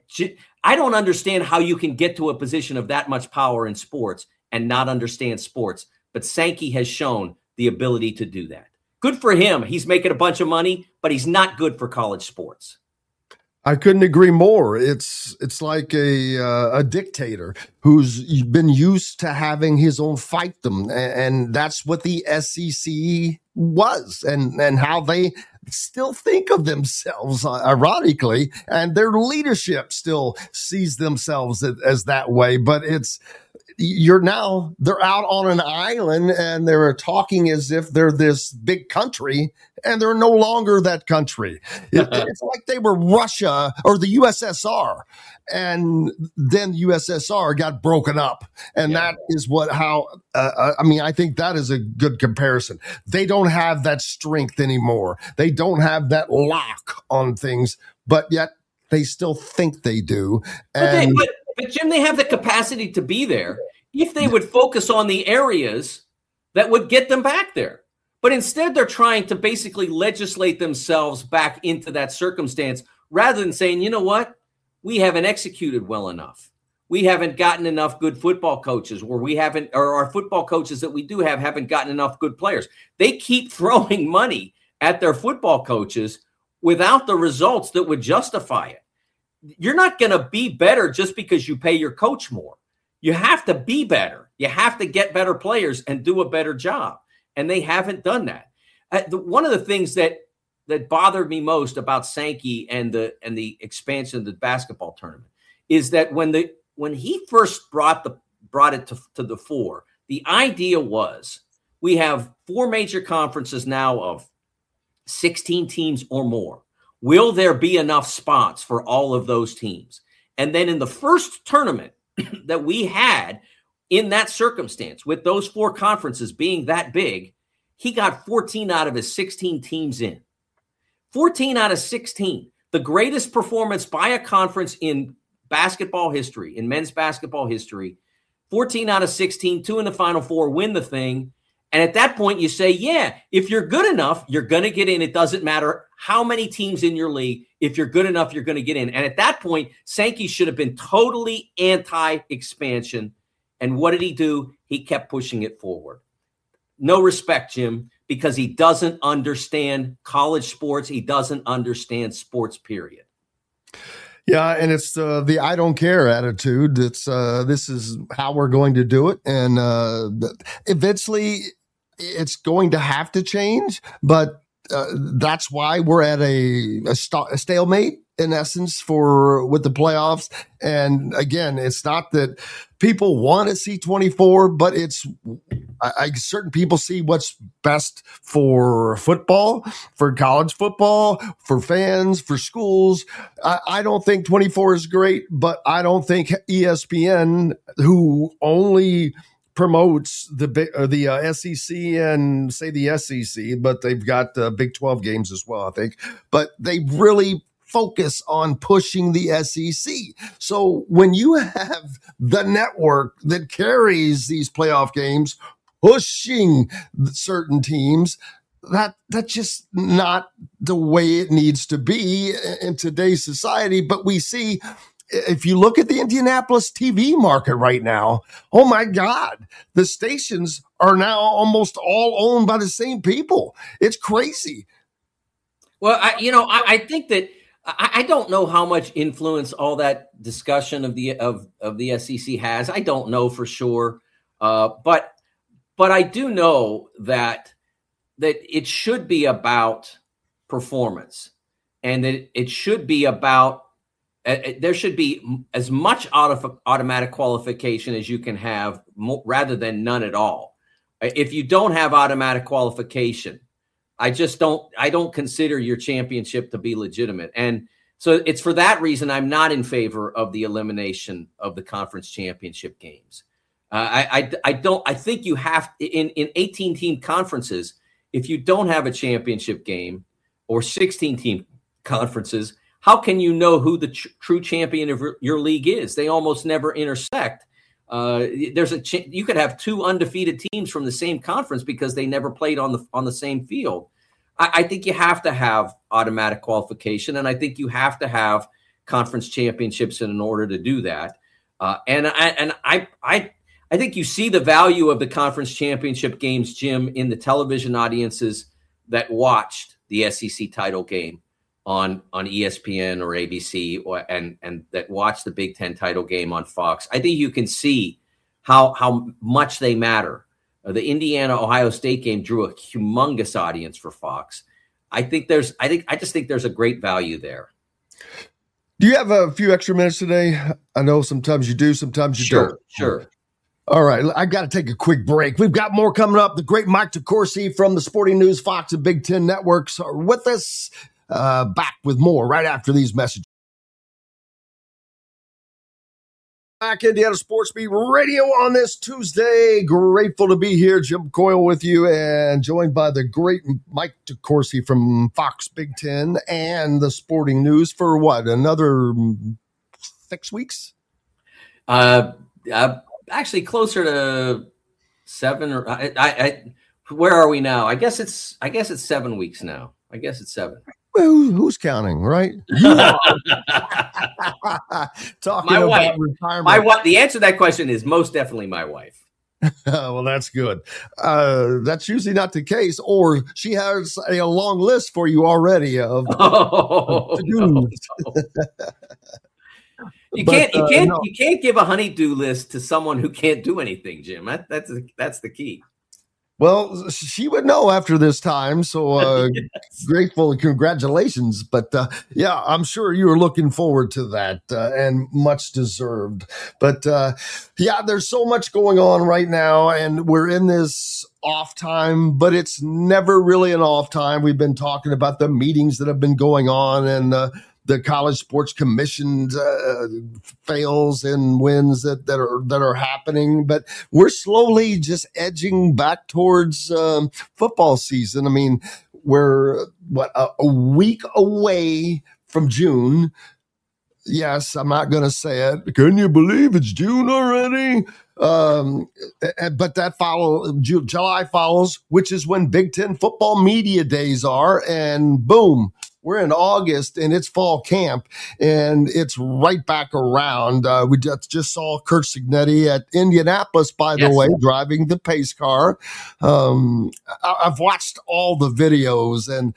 I don't understand how you can get to a position of that much power in sports and not understand sports. But Sankey has shown the ability to do that. Good for him. He's making a bunch of money, but he's not good for college sports. I couldn't agree more. It's like a dictator who's been used to having his own fight them, and that's what the SEC was, and how they still think of themselves, ironically, and their leadership still sees themselves as that way. But they're out on an island and they're talking as if they're this big country, and they're no longer that country. It's like they were Russia or the USSR, and then USSR got broken up. And that is I think that is a good comparison. They don't have that strength anymore. They don't have that lock on things, but yet they still think they do. And But Jim, they have the capacity to be there if they would focus on the areas that would get them back there. But instead, they're trying to basically legislate themselves back into that circumstance rather than saying, you know what? We haven't executed well enough. We haven't gotten enough good football coaches, or our football coaches that we do have haven't gotten enough good players. They keep throwing money at their football coaches without the results that would justify it. You're not going to be better just because you pay your coach more. You have to be better. You have to get better players and do a better job. And they haven't done that. One of the things that bothered me most about Sankey and the expansion of the basketball tournament is that when he first brought it to the fore, the idea was we have 4 major conferences now of 16 teams or more. Will there be enough spots for all of those teams? And then in the first tournament that we had in that circumstance, with those 4 conferences being that big, he got 14 out of his 16 teams in. 14 out of 16. The greatest performance by a conference in basketball history, in men's basketball history. 14 out of 16, 2 in the Final Four, win the thing. And at that point, you say, yeah, if you're good enough, you're going to get in. It doesn't matter how many teams in your league. If you're good enough, you're going to get in. And at that point, Sankey should have been totally anti-expansion. And what did he do? He kept pushing it forward. No respect, Jim, because he doesn't understand college sports. He doesn't understand sports, period. Yeah, and it's the I don't care attitude. It's this is how we're going to do it. And eventually it's going to have to change. But that's why we're at a stalemate, in essence, with the playoffs. And again, it's not that people want to see 24, but it's certain people see what's best for football, for college football, for fans, for schools. I don't think 24 is great, but I don't think ESPN, who only promotes the SEC and say the SEC, but they've got Big 12 games as well, I think. But they really focus on pushing the SEC. So when you have the network that carries these playoff games, pushing certain teams, that's just not the way it needs to be in today's society. But we see, if you look at the Indianapolis TV market right now, oh my God, the stations are now almost all owned by the same people. It's crazy. Well, I think that I don't know how much influence all that discussion of the SEC has. I don't know for sure, but I do know that it should be about performance, and that it should be about there should be as much automatic qualification as you can have, rather than none at all. If you don't have automatic qualification, I don't consider your championship to be legitimate. And so it's for that reason I'm not in favor of the elimination of the conference championship games. I think you have in 18 team conferences, if you don't have a championship game, or 16 team conferences, how can you know who the true champion of your league is? They almost never intersect. You could have 2 undefeated teams from the same conference because they never played on the same field. I think you have to have automatic qualification, and I think you have to have conference championships in order to do that. And I think you see the value of the conference championship games, Jim, in the television audiences that watched the SEC title game on ESPN or ABC, and that watched the Big Ten title game on Fox. I think you can see how much they matter. The Indiana-Ohio State game drew a humongous audience for Fox. I just think there's a great value there. Do you have a few extra minutes today? I know sometimes you do, sometimes you don't. Sure. All right, I got to take a quick break. We've got more coming up. The great Mike DeCourcy from the Sporting News, Fox, and Big Ten Networks are with us. Back with more right after these messages. Back Indiana Sports Beat Radio on this Tuesday. Grateful to be here. Jim Coyle with you and joined by the great Mike DeCourcy from Fox Big Ten and the Sporting News for what, another 6 weeks? Actually closer to 7 or where are we now? I guess it's 7 weeks now. I guess it's 7. Well, who's counting, right? You are. Talking my about wife. retirement. My wife. The answer to that question is most definitely my wife. Well, that's good. That's usually not the case, or she has a long list for you already of to-dos. You can't give a honey-do list to someone who can't do anything, Jim. That's the key. Well, she would know after this time, so yes. Grateful and congratulations. But yeah, I'm sure you were looking forward to that and much deserved. But yeah, there's so much going on right now, and we're in this off time, but it's never really an off time. We've been talking about the meetings that have been going on and the College Sports Commission fails and wins that are happening, but we're slowly just edging back towards football season. I mean, we're a week away from June. Yes, I'm not going to say it. Can you believe it's June already? But that July follows, which is when Big Ten football media days are, and boom. We're in August, and it's fall camp, and it's right back around. We just saw Curt Cignetti at Indianapolis, by the way, driving the pace car. I've watched all the videos, and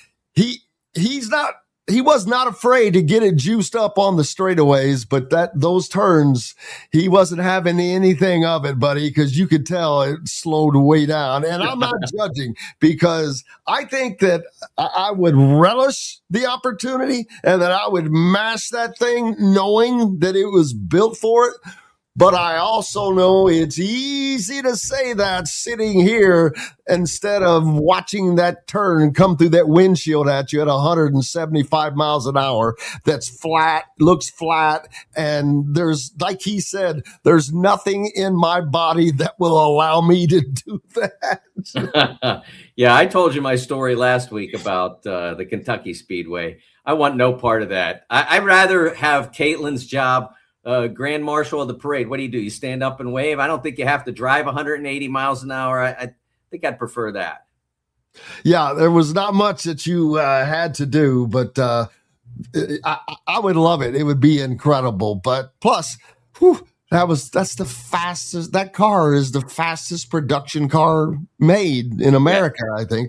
he was not afraid to get it juiced up on the straightaways, but those turns, he wasn't having anything of it, buddy, because you could tell it slowed way down. And I'm not judging, because I think that I would relish the opportunity and that I would mash that thing knowing that it was built for it. But I also know it's easy to say that sitting here instead of watching that turn come through that windshield at you at 175 miles an hour. That's flat, looks flat. And there's, like he said, there's nothing in my body that will allow me to do that. Yeah, I told you my story last week about the Kentucky Speedway. I want no part of that. I'd rather have Caitlin's job. Grand Marshal of the parade. What do? You stand up and wave? I don't think you have to drive 180 miles an hour. I think I'd prefer that. Yeah, there was not much that you had to do, but I would love it. It would be incredible. But plus, that's the fastest. That car is the fastest production car made in America. Yeah. I think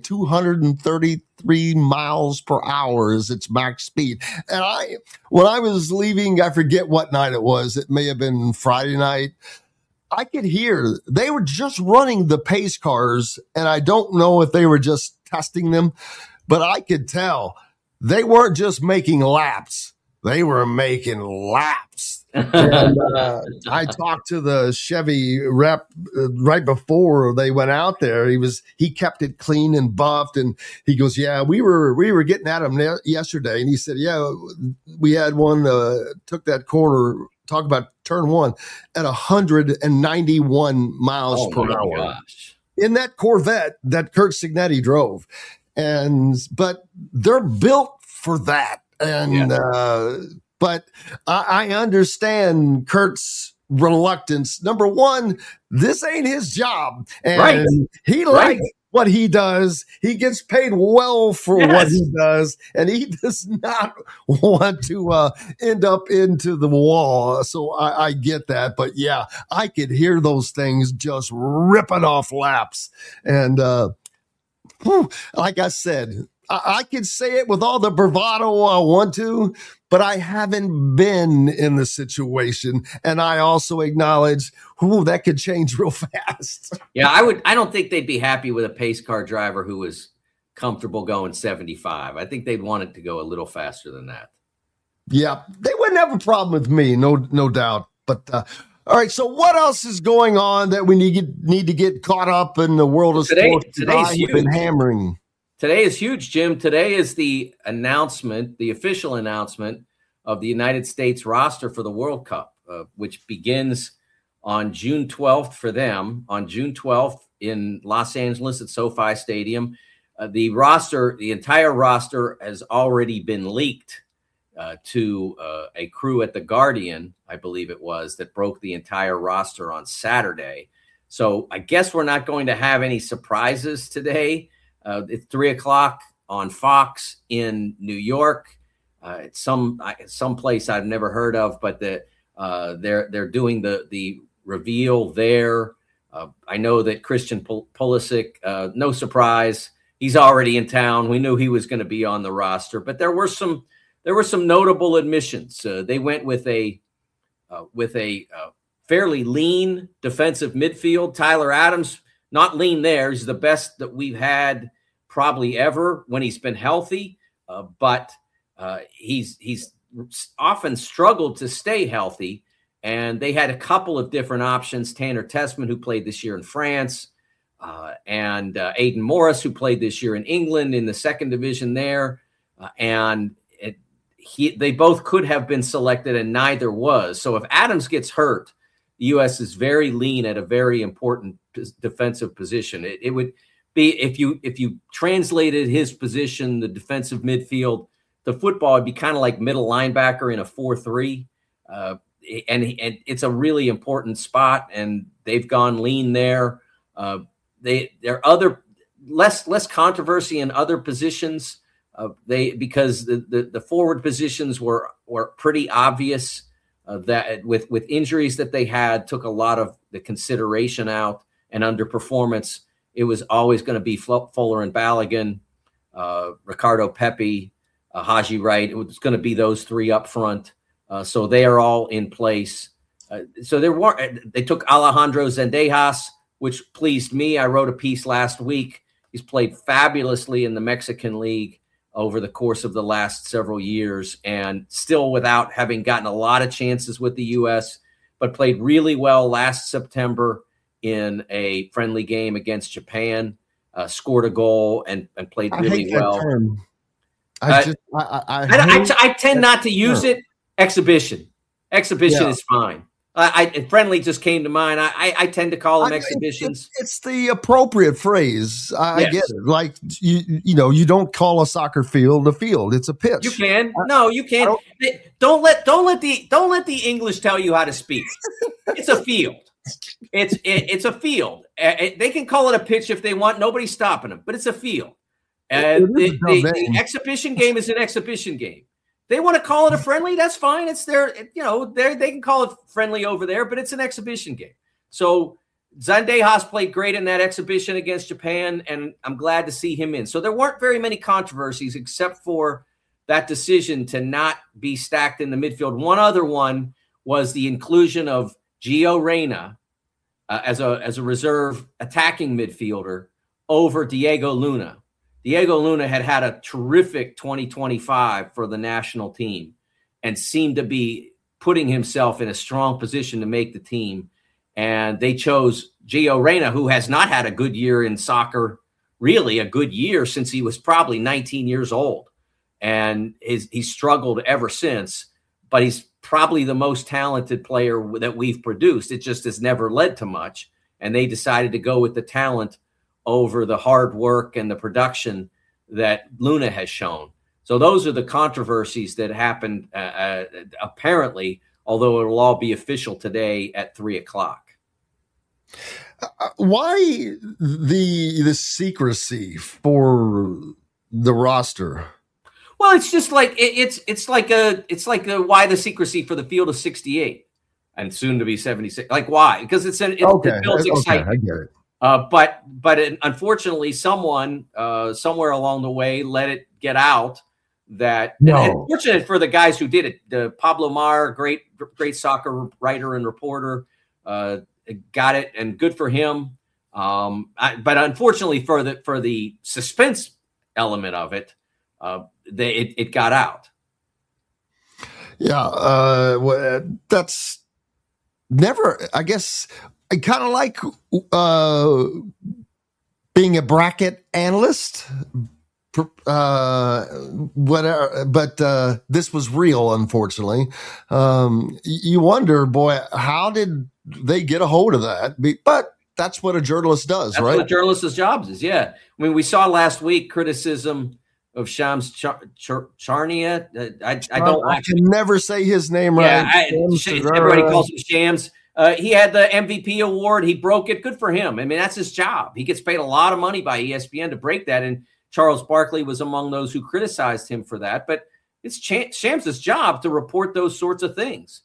233 miles per hour is its max speed. And when I was leaving, I forget what night it was. It may have been Friday night. I could hear they were just running the pace cars, and I don't know if they were just testing them, but I could tell they weren't just making laps. They were making laps. And I talked to the Chevy rep right before they went out there. He kept it clean and buffed, and he goes, "Yeah, we were getting at him yesterday." And he said, "Yeah, we had one took that corner. Talk about turn one at 191 miles per hour gosh. In that Corvette that Curt Cignetti drove." But they're built for that. And but I understand Kurt's reluctance. Number one, this ain't his job, and he likes what he does. He gets paid well for what he does, and he does not want to end up into the wall. So I get that, but yeah, I could hear those things just ripping off laps, and like I said. I could say it with all the bravado I want to, but I haven't been in the situation. And I also acknowledge, that could change real fast. Yeah, I don't think they'd be happy with a pace car driver who was comfortable going 75. I think they'd want it to go a little faster than that. Yeah, they wouldn't have a problem with me, no doubt. But all right, so what else is going on that we need to get caught up in the world of sports? Today's huge. Been hammering. Today is huge, Jim. Today is the official announcement of the United States roster for the World Cup, which begins on June 12th for them. On June 12th in Los Angeles at SoFi Stadium, the entire roster has already been leaked to a crew at The Guardian, I believe it was, that broke the entire roster on Saturday. So I guess we're not going to have any surprises today. It's 3:00 on Fox in New York. It's some place I've never heard of, but they're doing the reveal there. I know that Christian Pulisic, no surprise, he's already in town. We knew he was going to be on the roster, but there were some notable admissions. They went with a fairly lean defensive midfield. Tyler Adams, not lean there. He's the best that we've had probably ever when he's been healthy, but he's often struggled to stay healthy. And they had a couple of different options. Tanner Tessman, who played this year in France, and Aidan Morris, who played this year in England in the second division there. They both could have been selected, and neither was. So if Adams gets hurt, the U.S. is very lean at a very important defensive position. It would be, if you translated his position, the defensive midfield, the football would be kind of like middle linebacker in a 4-3. And it's a really important spot, and they've gone lean there. There are other less controversy in other positions. Because the forward positions were pretty obvious that with injuries that they had, took a lot of the consideration out, and underperformance. It was always going to be Fuller and Balogun, Ricardo Pepi, Haji Wright. It was going to be those three up front. So they are all in place. So they took Alejandro Zendejas, which pleased me. I wrote a piece last week. He's played fabulously in the Mexican League over the course of the last several years, and still without having gotten a lot of chances with the U.S., but played really well last September in a friendly game against Japan, scored a goal and played really well. I tend not to use it. Exhibition is fine. Friendly just came to mind. I tend to call them exhibitions. It's the appropriate phrase. I get it. Like you don't call a soccer field a field. It's a pitch. You can. No, you can't. Don't let the English tell you how to speak. It's a field. It's a field. They can call it a pitch if they want. Nobody's stopping them. But it's a field. The exhibition game is an exhibition game. They want to call it a friendly, that's fine. It's their, they can call it friendly over there, but it's an exhibition game. So Zendejas played great in that exhibition against Japan, and I'm glad to see him in. So there weren't very many controversies except for that decision to not be stacked in the midfield. One other one was the inclusion of Gio Reyna as a reserve attacking midfielder over Diego Luna. Diego Luna had a terrific 2025 for the national team and seemed to be putting himself in a strong position to make the team. And they chose Gio Reyna, who has not had a good year in soccer, really a good year since he was probably 19 years old. And he's struggled ever since, but he's probably the most talented player that we've produced. It just has never led to much. And they decided to go with the talent over the hard work and the production that Luna has shown. So those are the controversies that happened, apparently, although it will all be official today at 3:00. Why the secrecy for the roster? Well, it's just like it's like why the secrecy for the field of 68 and soon to be 76. Like why? Because it builds excitement. I get it. But unfortunately, someone somewhere along the way let it get out that. No. And fortunate for the guys who did it. Pablo Mar, great soccer writer and reporter, got it, and good for him. But unfortunately for the suspense element of it, it got out. Yeah, that's never. I guess I kind of like being a bracket analyst. Whatever, but this was real, unfortunately. You wonder, boy, how did they get a hold of that? But that's what a journalist does, right? That's what a journalist's job is, yeah. I mean, we saw last week criticism of Shams Charania. I can never say his name right. Everybody calls him Shams. He had the MVP award. He broke it. Good for him. I mean, that's his job. He gets paid a lot of money by ESPN to break that, and Charles Barkley was among those who criticized him for that, but it's Shams' job to report those sorts of things.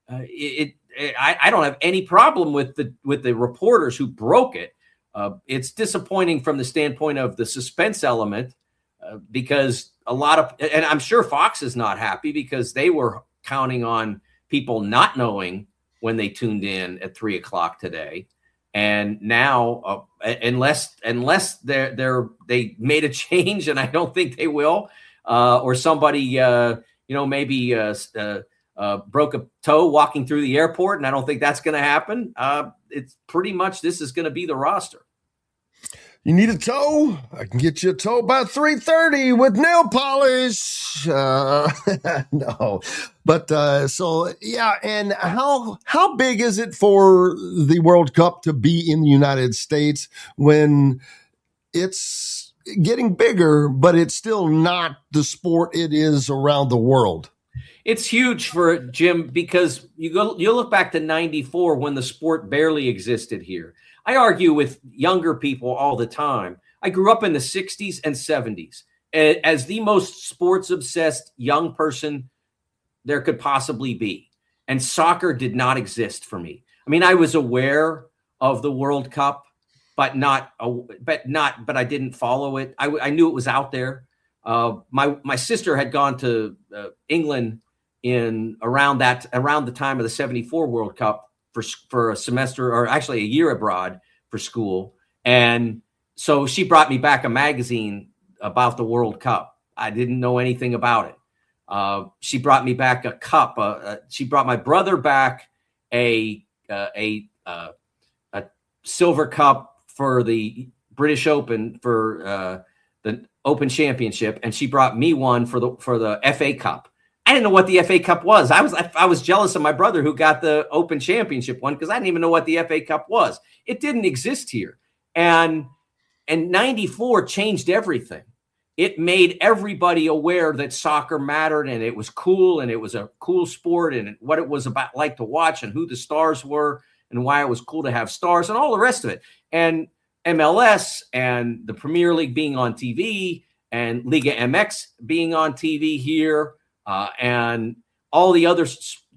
I don't have any problem with the reporters who broke it. It's disappointing from the standpoint of the suspense element because and I'm sure Fox is not happy because they were counting on people not knowing when they tuned in at 3:00 today. And now, unless they made a change, and I don't think they will, or somebody, maybe broke a toe walking through the airport, and I don't think that's going to happen. It's pretty much this is going to be the roster. You need a toe? I can get you a toe by 3:30 with nail polish. No, but so yeah. And how big is it for the World Cup to be in the United States when it's getting bigger, but it's still not the sport it is around the world? It's huge for Jim because you look back to '94 when the sport barely existed here. I argue with younger people all the time. I grew up in the 60s and 70s as the most sports-obsessed young person there could possibly be. And soccer did not exist for me. I mean, I was aware of the World Cup, but I didn't follow it. I knew it was out there. My sister had gone to England around the time of the '74 World Cup for a semester, or actually a year abroad for school. And so she brought me back a magazine about the World Cup. I didn't know anything about it. She brought me back a cup. She brought my brother back a silver cup for the British Open, for the Open Championship. And she brought me one for the FA Cup. I didn't know what the FA Cup was. I was jealous of my brother who got the Open Championship one because I didn't even know what the FA Cup was. It didn't exist here. And 94 changed everything. It made everybody aware that soccer mattered and it was cool and it was a cool sport and what it was about like to watch and who the stars were and why it was cool to have stars and all the rest of it. And MLS and the Premier League being on TV and Liga MX being on TV here, and all the other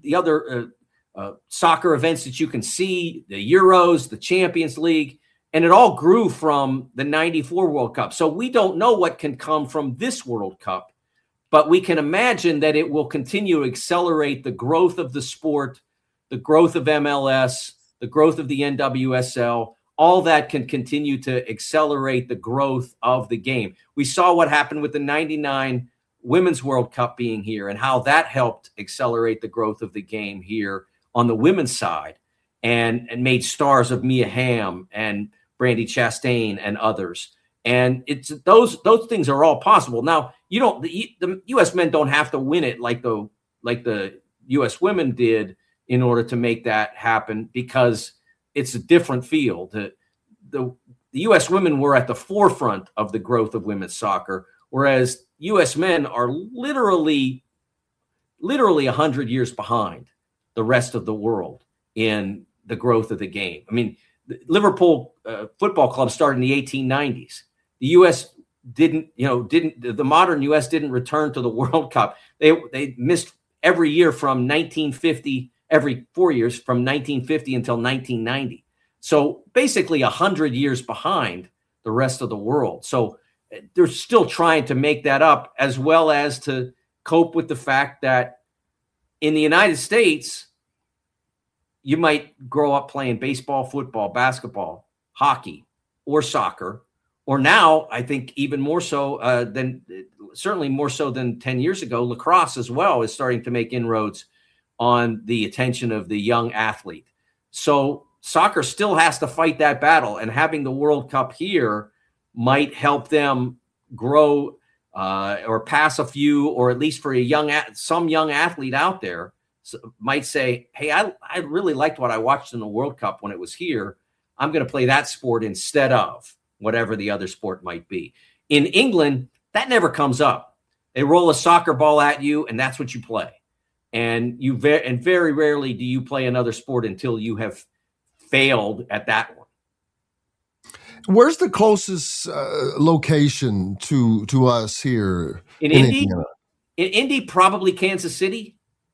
soccer events that you can see, the Euros, the Champions League, and it all grew from the '94 World Cup. So we don't know what can come from this World Cup, but we can imagine that it will continue to accelerate the growth of the sport, the growth of MLS, the growth of the NWSL. All that can continue to accelerate the growth of the game. We saw what happened with the '99 Women's World Cup being here and how that helped accelerate the growth of the game here on the women's side and made stars of Mia Hamm and Brandi Chastain and others. And it's those things are all possible. Now, the U.S. men don't have to win it like the U.S. women did in order to make that happen because it's a different field. The U.S. women were at the forefront of the growth of women's soccer, whereas U.S. men are literally 100 years behind the rest of the world in the growth of the game. I mean, the Liverpool Football Club started in the 1890s. The U.S. the modern U.S. didn't return to the World Cup. They missed every year from 1950, every 4 years from 1950 until 1990. So basically 100 years behind the rest of the world. So they're still trying to make that up, as well as to cope with the fact that in the United States, you might grow up playing baseball, football, basketball, hockey, or soccer, or now I think even more so certainly more so than 10 years ago, lacrosse as well is starting to make inroads on the attention of the young athlete. So soccer still has to fight that battle, and having the World Cup here might help them grow or pass a few, or at least for some young athlete out there might say, hey, I really liked what I watched in the World Cup when it was here. I'm going to play that sport instead of whatever the other sport might be. In England, that never comes up. They roll a soccer ball at you, and that's what you play. And very rarely do you play another sport until you have failed at that one. Where's the closest location to us here in Indy? In Indy, probably Kansas City.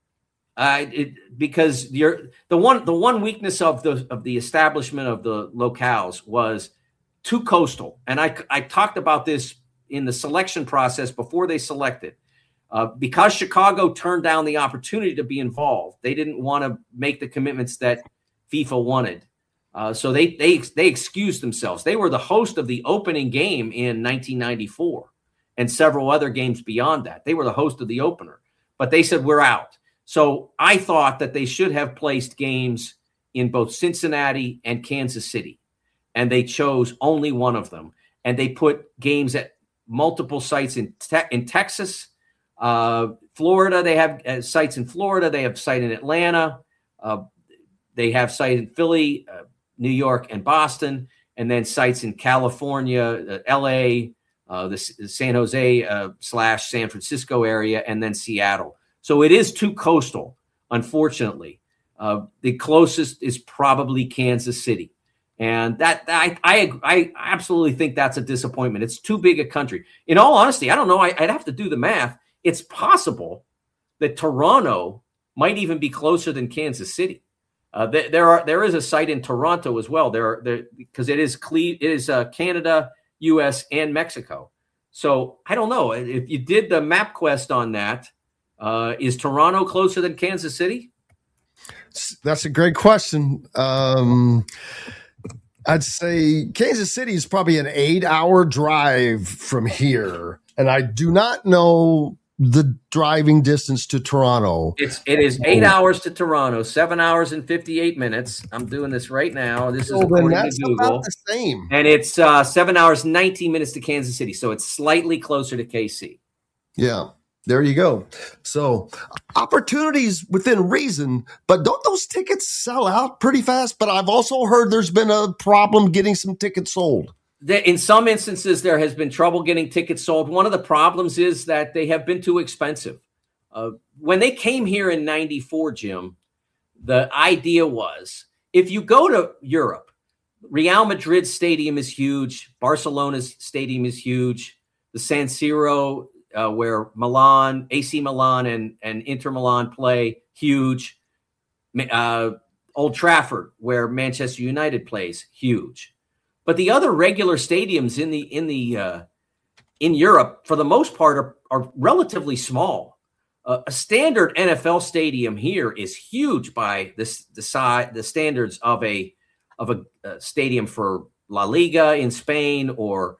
Because the one weakness of the establishment of the locales was too coastal, and I talked about this in the selection process before they selected. Because Chicago turned down the opportunity to be involved, they didn't want to make the commitments that FIFA wanted. So they excused themselves. They were the host of the opening game in 1994 and several other games beyond that. They were the host of the opener, but they said, we're out. So I thought that they should have placed games in both Cincinnati and Kansas City, and they chose only one of them. And they put games at multiple sites in Texas, Florida. They have sites in Florida. They have a site in Atlanta. They have sites in Philly, New York, and Boston, and then sites in California, LA, the San Jose / San Francisco area, and then Seattle. So it is too coastal, unfortunately. The closest is probably Kansas City. And that I absolutely think that's a disappointment. It's too big a country. In all honesty, I don't know. I'd have to do the math. It's possible that Toronto might even be closer than Kansas City. There is a site in Toronto as well. Because it is Canada, U.S., and Mexico. So I don't know if you did the MapQuest on that. Is Toronto closer than Kansas City? That's a great question. I'd say Kansas City is probably an 8-hour drive from here, and I do not know the driving distance to Toronto. It is 8 hours to Toronto, 7 hours and 58 minutes. I'm doing this right now. This is according to Google. About the same. And it's 7 hours, 19 minutes to Kansas City, so it's slightly closer to KC. Yeah. There you go. So opportunities within reason, but don't those tickets sell out pretty fast? But I've also heard there's been a problem getting some tickets sold. In some instances, there has been trouble getting tickets sold. One of the problems is that they have been too expensive. When they came here in 94, Jim, the idea was if you go to Europe, Real Madrid stadium is huge. Barcelona's stadium is huge. The San Siro, where Milan, AC Milan, and Inter Milan play, huge. Old Trafford, where Manchester United plays, huge. But the other regular stadiums in Europe, for the most part, are relatively small. A standard NFL stadium here is huge by the standards of a stadium for La Liga in Spain or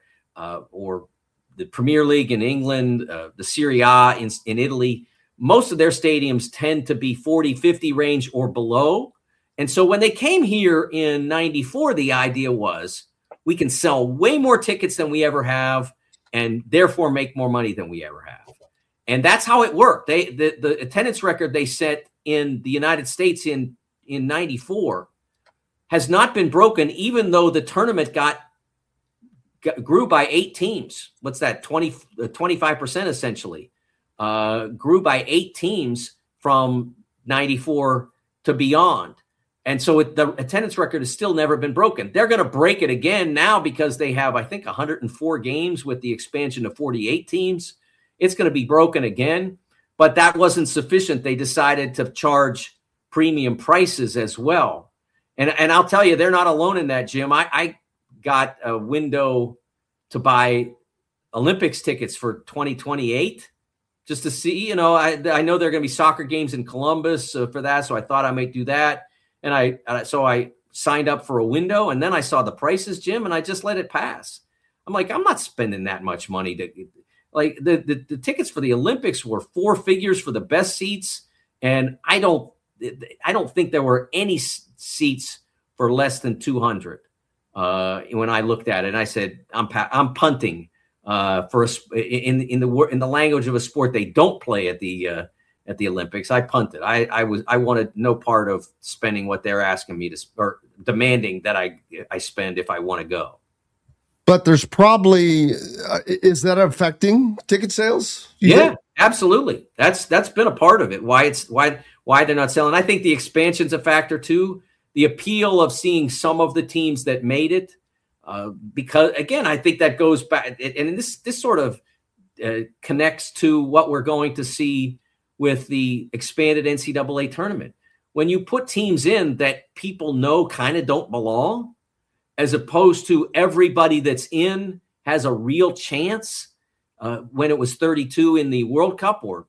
the Premier League in England, the Serie A in Italy. Most of their stadiums tend to be 40, 50 range or below. And so when they came here in 94, the idea was we can sell way more tickets than we ever have and therefore make more money than we ever have. And that's how it worked. The attendance record they set in the United States in 94 has not been broken, even though the tournament grew by 8 teams. What's that? 25% essentially. Grew by 8 teams from 94 to beyond. And so the attendance record has still never been broken. They're going to break it again now because they have, I think, 104 games with the expansion to 48 teams. It's going to be broken again, but that wasn't sufficient. They decided to charge premium prices as well. And I'll tell you, they're not alone in that, Jim. I got a window to buy Olympics tickets for 2028 just to see, I know there are going to be soccer games in Columbus for that. So I thought I might do that. And so I signed up for a window, and then I saw the prices, Jim, and I just let it pass. I'm like, I'm not spending that much money to like the tickets for the Olympics were 4 figures for the best seats. And I don't think there were any seats for less than 200 when I looked at it. And I said, I'm punting in the language of a sport they don't play at the Olympics. I punted. I wanted no part of spending what they're asking me to or demanding that I spend if I want to go. But there's probably is that affecting ticket sales? Yeah, absolutely. That's been a part of it. Why they're not selling. I think the expansion's a factor too. The appeal of seeing some of the teams that made it, because again, I think that goes back, and this sort of connects to what we're going to see with the expanded NCAA tournament. When you put teams in that people know kind of don't belong, as opposed to everybody that's in has a real chance. When it was 32 in the World Cup or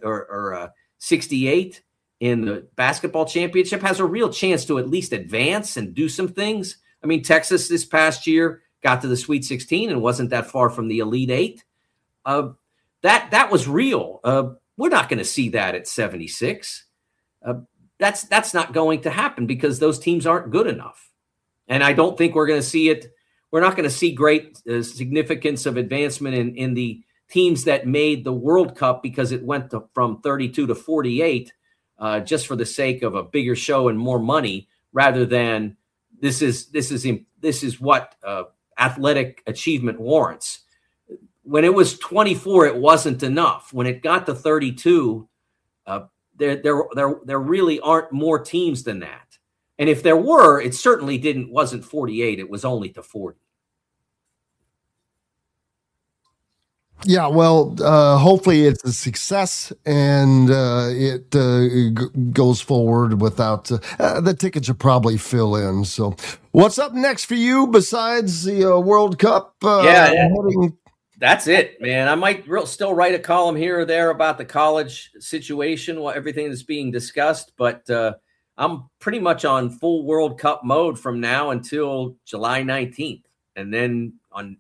68 in the basketball championship, has a real chance to at least advance and do some things. I mean, Texas this past year got to the Sweet 16 and wasn't that far from the Elite Eight. That was real. We're not going to see that at 76. That's not going to happen because those teams aren't good enough. And I don't think we're going to see it. We're not going to see great significance of advancement in the teams that made the World Cup because it went from 32 to 48 just for the sake of a bigger show and more money, rather than this is what athletic achievement warrants. When it was 24, it wasn't enough. When it got to 32, there really aren't more teams than that. And if there were, it certainly wasn't 48. It was only to 40. Yeah, well, hopefully it's a success and it goes forward without the tickets will probably fill in. So what's up next for you besides the World Cup? That's it, man. I might still write a column here or there about the college situation, everything that's being discussed, but I'm pretty much on full World Cup mode from now until July 19th. And then on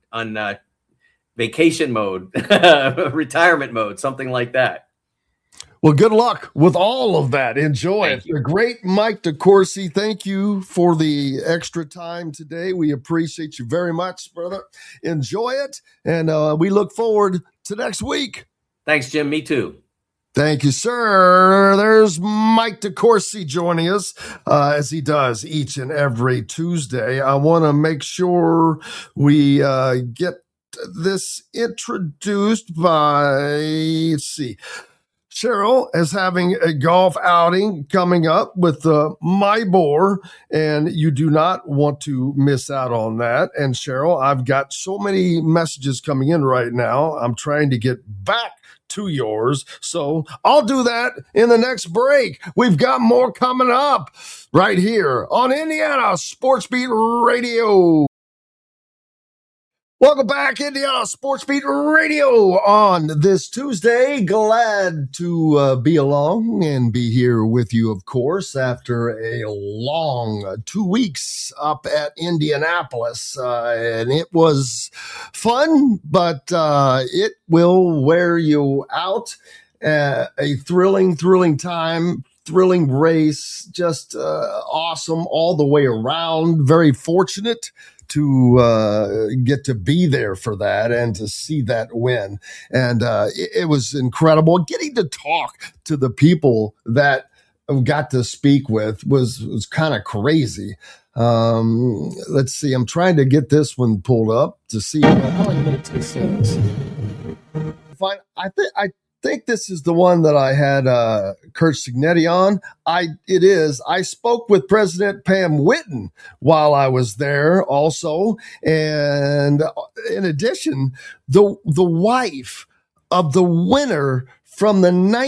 vacation mode, retirement mode, something like that. Well, good luck with all of that. Enjoy it. The great Mike DeCourcy, thank you for the extra time today. We appreciate you very much, brother. Enjoy it. And we look forward to next week. Thanks, Jim. Me too. Thank you, sir. There's Mike DeCourcy joining us as he does each and every Tuesday. I want to make sure we get this introduced by, let's see, Cheryl is having a golf outing coming up with Mybor, and you do not want to miss out on that. And Cheryl, I've got so many messages coming in right now. I'm trying to get back to yours. So I'll do that in the next break. We've got more coming up right here on Indiana Sports Beat Radio. Welcome back, Indiana Sports Beat Radio on this Tuesday. Glad to be along and be here with you, of course, after a long 2 weeks up at Indianapolis. And it was fun, but it will wear you out. A thrilling time. Thrilling race, just awesome all the way around. Very fortunate to get to be there for that and to see that win. And it was incredible. Getting to talk to the people that I got to speak with was kind of crazy. Let's see. I'm trying to get this one pulled up to see how many minutes this is. Fine. I think this is the one that I had Curt Cignetti on. It is. I spoke with President Pam Whitten while I was there also. And in addition, the wife of the winner from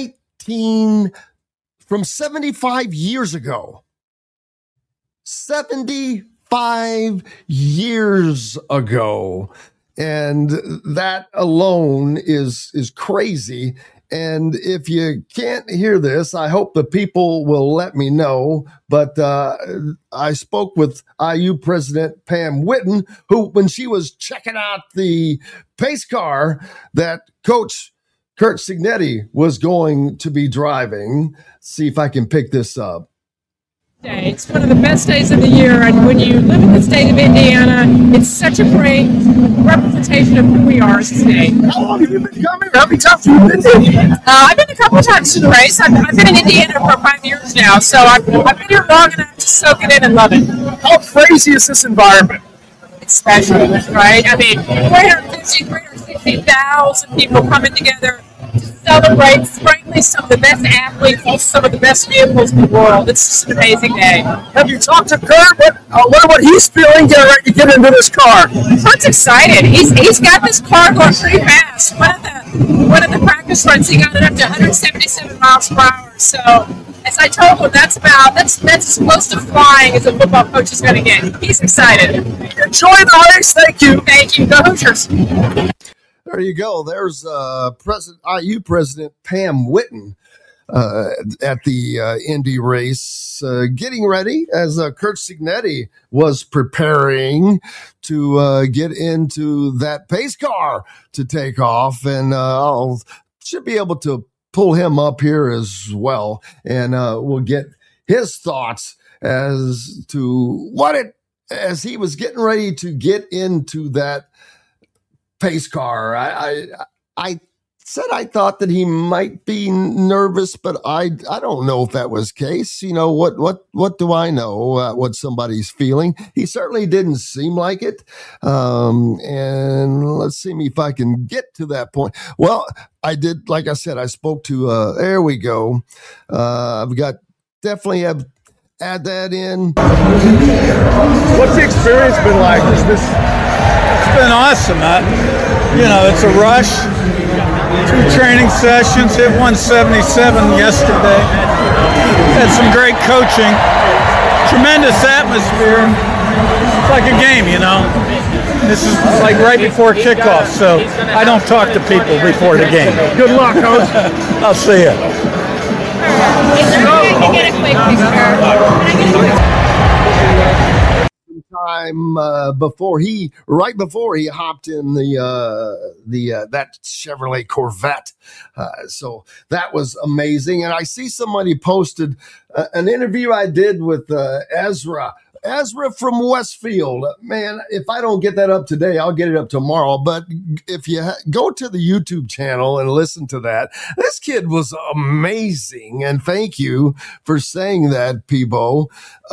75 years ago. 75 years ago. And that alone is crazy. And if you can't hear this, I hope the people will let me know. But I spoke with IU President Pam Whitten, who, when she was checking out the pace car that Coach Curt Cignetti was going to be driving, see if I can pick this up. It's one of the best days of the year, and when you live in the state of Indiana, it's such a great representation of who we are as a state. How long have you been coming? How many times have you been to Indiana? I've been a couple of times to the race. I've been in Indiana for 5 years now, so I've been here long enough to soak it in and love it. How crazy is this environment? It's special, right? I mean, 360,000 people coming together to celebrate, frankly, some of the best athletes and some of the best vehicles in the world. It's just an amazing day. Have you talked to Curt? What about he's feeling getting ready to get into this car? Kurt's excited. He's got this car going pretty fast. One of the practice runs, he got it up to 177 miles per hour. So, as I told him, that's as close to flying as a football coach is going to get. He's excited. Enjoy the race. Thank you. Thank you. Go Hoosiers. There you go. There's IU President Pam Whitten at the Indy race, getting ready as Curt Cignetti was preparing to get into that pace car to take off, and I'll should be able to pull him up here as well, and we'll get his thoughts as to as he was getting ready to get into that pace car. I said I thought that he might be nervous, but I don't know if that was the case. You know, what do I know what somebody's feeling? He certainly didn't seem like it. And let's see if I can get to that point. Well, I did, like I said, I spoke to there we go. I've got definitely add that in. What's the experience been like? It's been awesome. It's a rush. 2 training sessions, hit 177 yesterday. Had some great coaching. Tremendous atmosphere. It's like a game, This is like right before kickoff, so I don't talk to people before the game. Good luck, Coach. I'll see you. I can get a quick picture. Time right before he hopped in that Chevrolet Corvette, so that was amazing. And I see somebody posted an interview I did with Ezra from Westfield. Man, if I don't get that up today, I'll get it up tomorrow. But if you go to the YouTube channel and listen to that, this kid was amazing. And thank you for saying that, Peebo.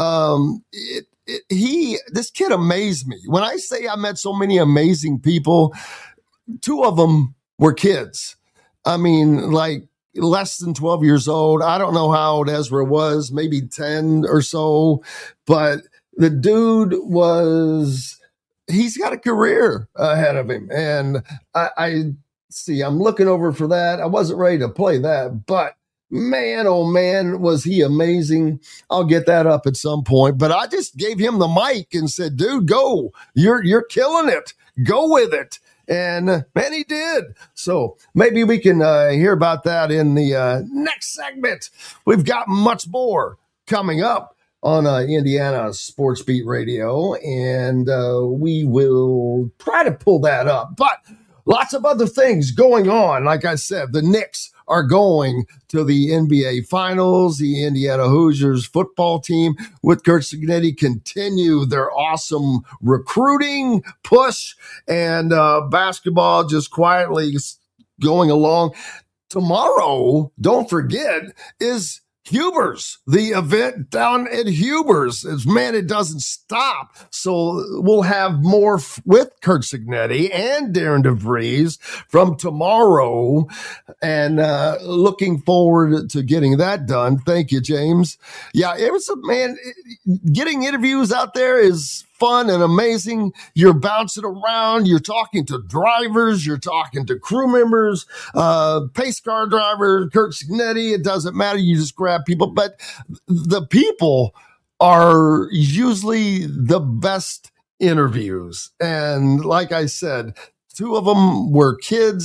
This kid amazed me. When I say I met so many amazing people, 2 of them were kids. I mean, like less than 12 years old. I don't know how old Ezra was, maybe 10 or so, but the dude he's got a career ahead of him. And I see, I'm looking over for that. I wasn't ready to play that, but man, oh man, was he amazing. I'll get that up at some point, but I just gave him the mic and said, dude, go, you're killing it. Go with it. And man, he did. So maybe we can hear about that in the next segment. We've got much more coming up on Indiana Sports Beat Radio, and we will try to pull that up. But lots of other things going on. Like I said, the Knicks are going to the NBA Finals. The Indiana Hoosiers football team with Curt Cignetti continue their awesome recruiting push, and basketball just quietly going along. Tomorrow, don't forget, is Huber's, the event down at Huber's. Man, it doesn't stop. So we'll have more with Curt Cignetti and Darren DeVries from tomorrow, and looking forward to getting that done. Thank you, James. Yeah, it was getting interviews out there is fun and amazing. You're bouncing around. You're talking to drivers. You're talking to crew members, pace car driver, Curt Cignetti. It doesn't matter. You just grab people. But the people are usually the best interviews. And like I said, 2 of them were kids.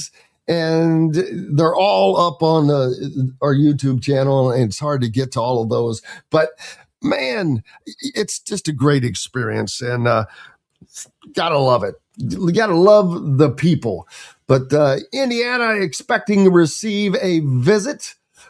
and they're all up on our YouTube channel, and it's hard to get to all of those. But man, it's just a great experience, and gotta love it. You gotta love the people. But Indiana expecting to receive a visit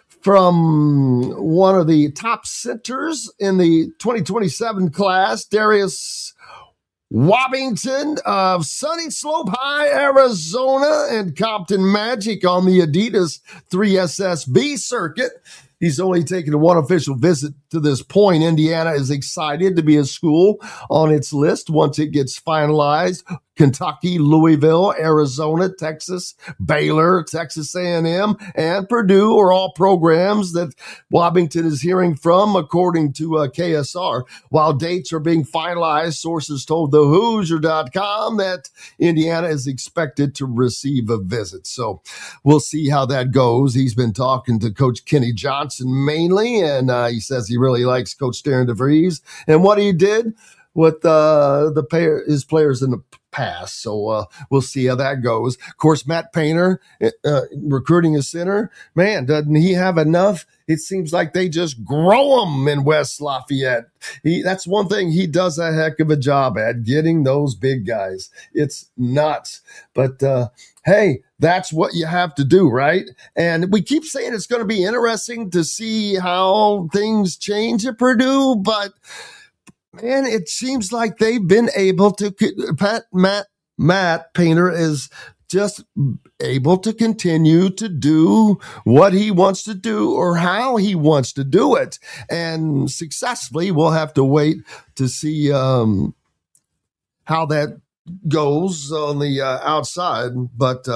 from one of the top centers in the 2027 class, Darius Wobbington of Sunny Slope High, Arizona, and Compton Magic on the Adidas 3SSB circuit. He's only taken one official visit to this point. Indiana is excited to be a school on its list once it gets finalized. Kentucky, Louisville, Arizona, Texas, Baylor, Texas A&M, and Purdue are all programs that Wobbington is hearing from, according to KSR. While dates are being finalized, sources told thehoosier.com that Indiana is expected to receive a visit. So we'll see how that goes. He's been talking to Coach Kenny Johnson mainly, and he says he really likes Coach Darren DeVries and what he did with his players in the past. So we'll see how that goes. Of course, Matt Painter recruiting a center. Man, doesn't he have enough? It seems like they just grow them in West Lafayette. That's one thing he does a heck of a job at, getting those big guys. It's nuts. But hey, that's what you have to do, right? And we keep saying it's going to be interesting to see how things change at Purdue, but man, it seems like they've been able to, Matt Painter is just able to continue to do what he wants to do or how he wants to do it. And successfully, we'll have to wait to see how that goes on the outside. But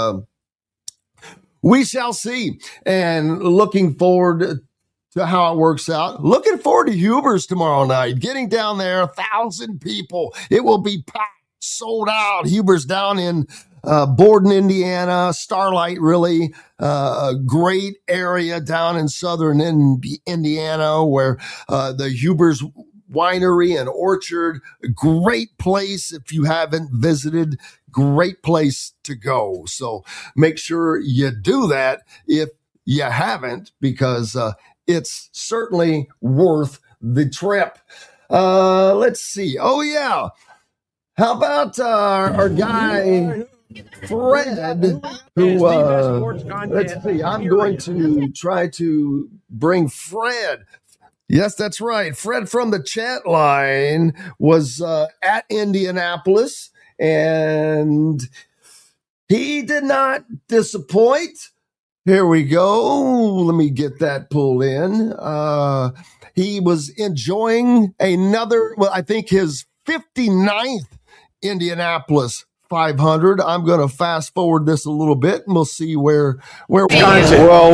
we shall see. And looking forward to how it works out. Looking forward to Huber's tomorrow night. Getting down there, 1,000 people. It will be packed, sold out. Huber's down in Borden, Indiana. Starlight, really a great area down in southern Indiana where the Huber's Winery and Orchard, a great place if you haven't visited. Great place to go. So make sure you do that if you haven't, because it's certainly worth the trip. Let's see. Oh, yeah. How about our guy, Fred, who, let's see, I'm going to try to bring Fred. Yes, that's right. Fred from the chat line was at Indianapolis, and he did not disappoint. Here we go. Let me get that pulled in. He was enjoying I think his 59th Indianapolis 500. I'm going to fast forward this a little bit, and we'll see where we're content. Well,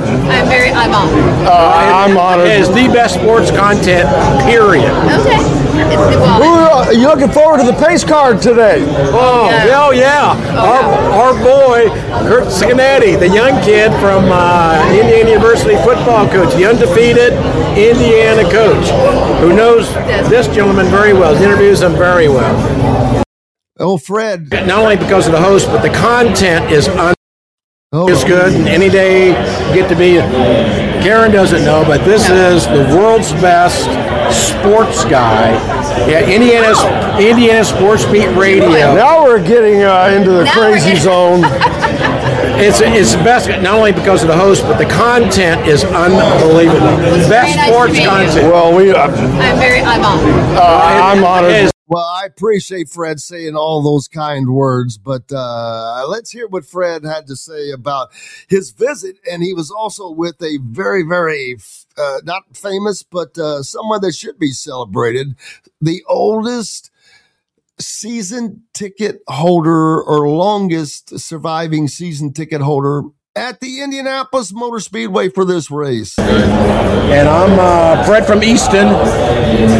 I'm honored. It is the best sports content, period. Okay. Are you looking forward to the pace card today? Oh, yeah. Our boy, Kurt Cincinnati, the young kid from Indiana University football coach, the undefeated Indiana coach, who knows this gentleman very well, interviews him very well. Oh, Fred. Not only because of the host, but the content is is good. And any day you get to be, Karen doesn't know, but this is the world's best sports guy. Yeah, Indiana Sports Beat Radio. Now we're getting into the crazy zone. It's the best, not only because of the host, but the content is unbelievable. Best sports content. Well, I'm honored. Well, I appreciate Fred saying all those kind words, but let's hear what Fred had to say about his visit. And he was also with a very, very, not famous, but someone that should be celebrated, the oldest season ticket holder or longest surviving season ticket holder at the Indianapolis Motor Speedway for this race. And I'm Fred from Easton,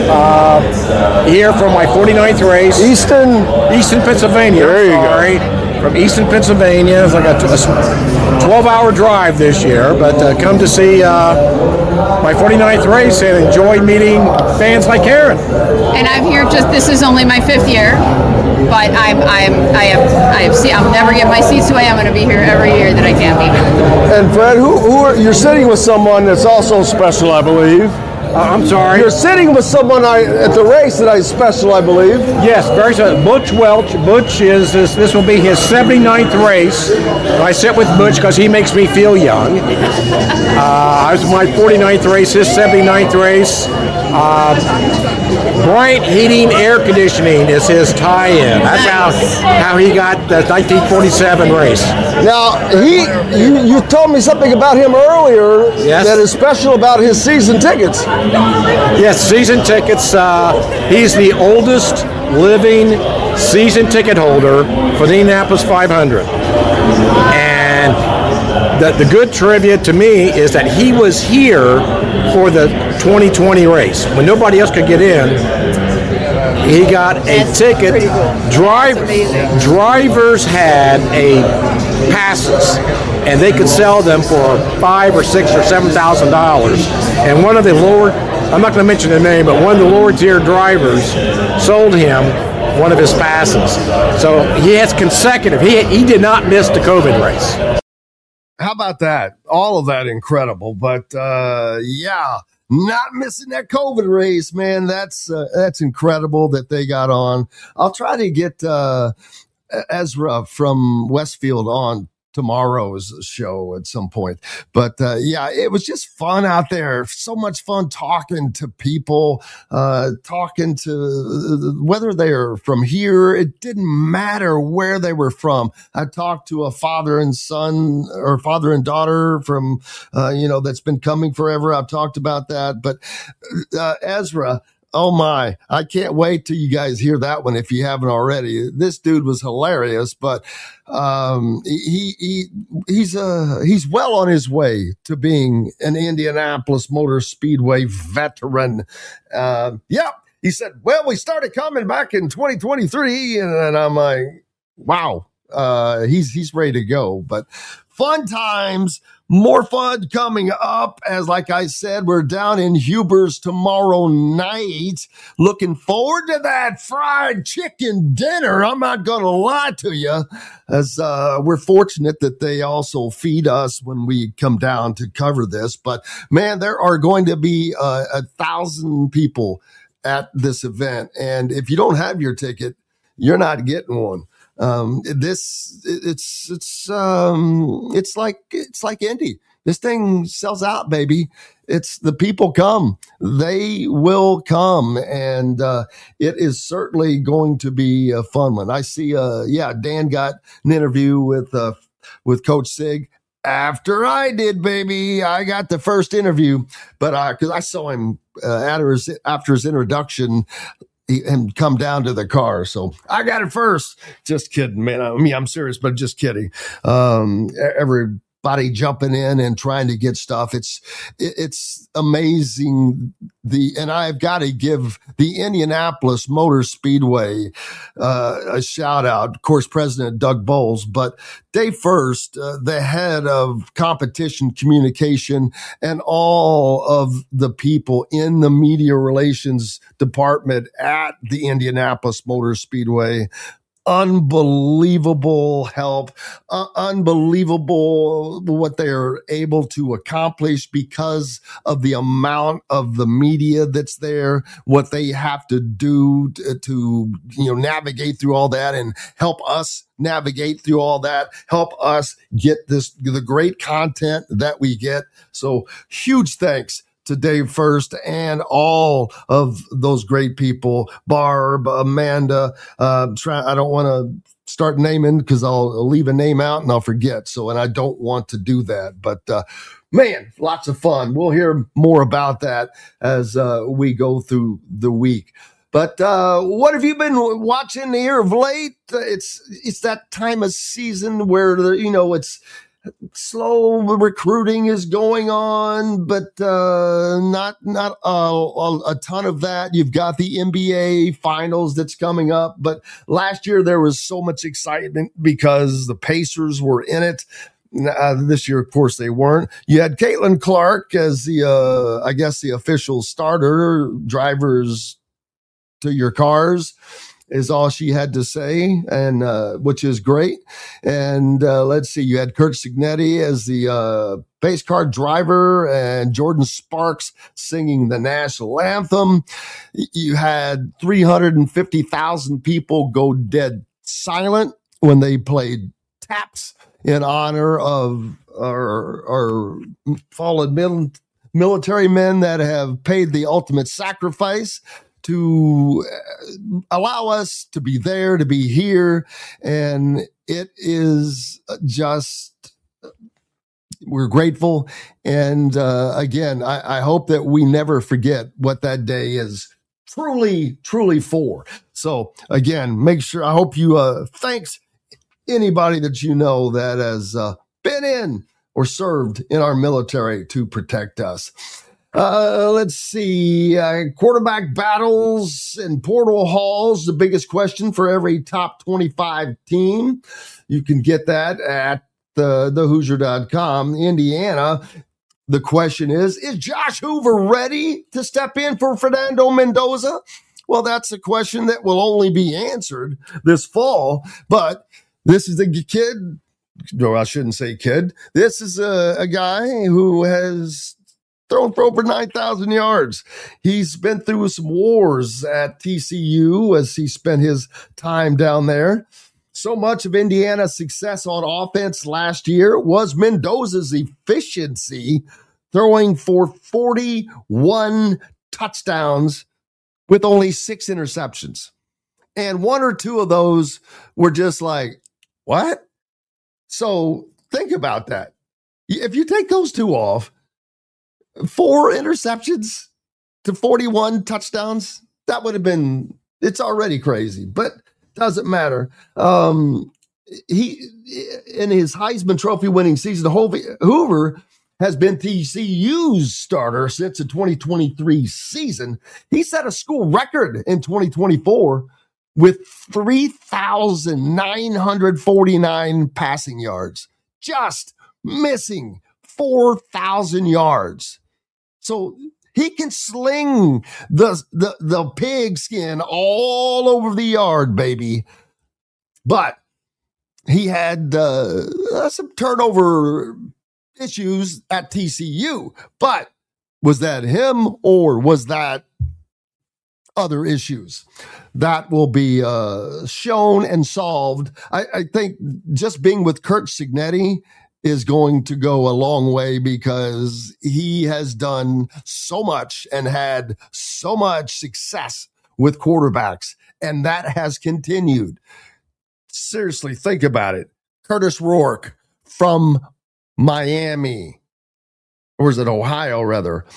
here for my 49th race. Easton, Pennsylvania. There you go. from Easton, Pennsylvania. It's like a 12-hour drive this year, but come to see my 49th race and enjoy meeting fans like Karen. And I'm here this is only my 5th year, but I'll never get my seats away. I'm going to be here every year that I can be. And Fred, you're sitting with someone that's also special, I believe. I'm sorry. You're sitting with someone at the race that is special, I believe. Yes, very special. Butch Welch. Butch this will be his 79th race. I sit with Butch because he makes me feel young. I was my 49th race, his 79th race. Bryant Heating Air Conditioning is his tie-in. That's how he got the 1947 race. Now, you told me something about him earlier that is special about his season tickets. Yes, season tickets. He's the oldest living season ticket holder for the Indianapolis 500. And the good trivia to me is that he was here for the 2020 race. When nobody else could get in, he got a ticket. Drivers had passes, and they could sell them for $5,000 or $6,000 or $7,000. And one of the I'm not going to mention the name, but one of the lower tier drivers sold him one of his passes. So he has consecutive. He did not miss the COVID race. How about that? All of that incredible. But not missing that COVID race, man. That's incredible that they got on. I'll try to get Ezra from Westfield on tomorrow's show at some point. But it was just fun out there. So much fun talking to people, talking to whether they're from here. It didn't matter where they were from. I talked to a father and son or father and daughter from, that's been coming forever. I've talked about that. But Ezra, oh my, I can't wait till you guys hear that one if you haven't already. This dude was hilarious, but he's well on his way to being an Indianapolis Motor Speedway veteran. He said, well, we started coming back in 2023, and I'm like, wow, he's ready to go. But fun times. More fun coming up, as like I said, we're down in Huber's tomorrow night. Looking forward to that fried chicken dinner. I'm not going to lie to you, as we're fortunate that they also feed us when we come down to cover this. But, man, there are going to be 1,000 people at this event. And if you don't have your ticket, you're not getting one. It's like Indy. This thing sells out, baby. It's the people come. They will come. And, it is certainly going to be a fun one. I see, Dan got an interview with Coach Sig after I did, baby. I got the first interview, but cause I saw him, after his introduction, and come down to the car. So I got it first. Just kidding, man. I'm serious, but just kidding. Everybody jumping in and trying to get stuff. It's amazing. And I've got to give the Indianapolis Motor Speedway a shout out. Of course, President Doug Bowles, but Dave First, the head of competition communication, and all of the people in the media relations department at the Indianapolis Motor Speedway. Unbelievable help, unbelievable what they're able to accomplish because of the amount of the media that's there, what they have to do to navigate through all that and help us navigate through all that, help us get the great content that we get. So huge thanks to Dave First and all of those great people, Barb, Amanda. I don't want to start naming because I'll leave a name out and I'll forget. And I don't want to do that. But man, lots of fun. We'll hear more about that as we go through the week. But what have you been watching here of late? It's that time of season where it's slow recruiting is going on, but not a ton of that. You've got the NBA finals that's coming up, but last year there was so much excitement because the Pacers were in it. This year, of course, they weren't. You had Caitlin Clark as the, I guess, the official starter. Drivers to your cars is all she had to say, and which is great. And let's see, you had Kurt Signetti as the pace car driver, and Jordan Sparks singing the national anthem. You had 350,000 people go dead silent when they played taps in honor of our fallen military men that have paid the ultimate sacrifice to allow us to be there, to be here. And it is just, we're grateful. And again, I hope that we never forget what that day is truly, truly for. So again, make sure, I hope you, thanks anybody that you know that has been in or served in our military to protect us. Let's see, quarterback battles and portal halls, the biggest question for every top 25 team. You can get that at thehoosier.com. Indiana, the question is Josh Hoover ready to step in for Fernando Mendoza? Well, that's a question that will only be answered this fall, but this is a kid. No, I shouldn't say kid. This is a guy who has thrown for over 9,000 yards. He's been through some wars at TCU as he spent his time down there. So much of Indiana's success on offense last year was Mendoza's efficiency, throwing for 41 touchdowns with only 6 interceptions. And 1 or 2 of those were just like, what? So think about that. If you take those 2 off, 4 interceptions to 41 touchdowns, that would have been, it's already crazy, but doesn't matter. He, in his Heisman Trophy winning season, Hoover has been TCU's starter since the 2023 season. He set a school record in 2024 with 3,949 passing yards, just missing 4,000 yards. So he can sling the pigskin all over the yard, baby. But he had some turnover issues at TCU. But was that him or was that other issues? That will be shown and solved. I think just being with Kurt Signetti is going to go a long way because he has done so much and had so much success with quarterbacks, and that has continued. Seriously, think about it. Curtis Rourke from Miami, or is it Ohio rather,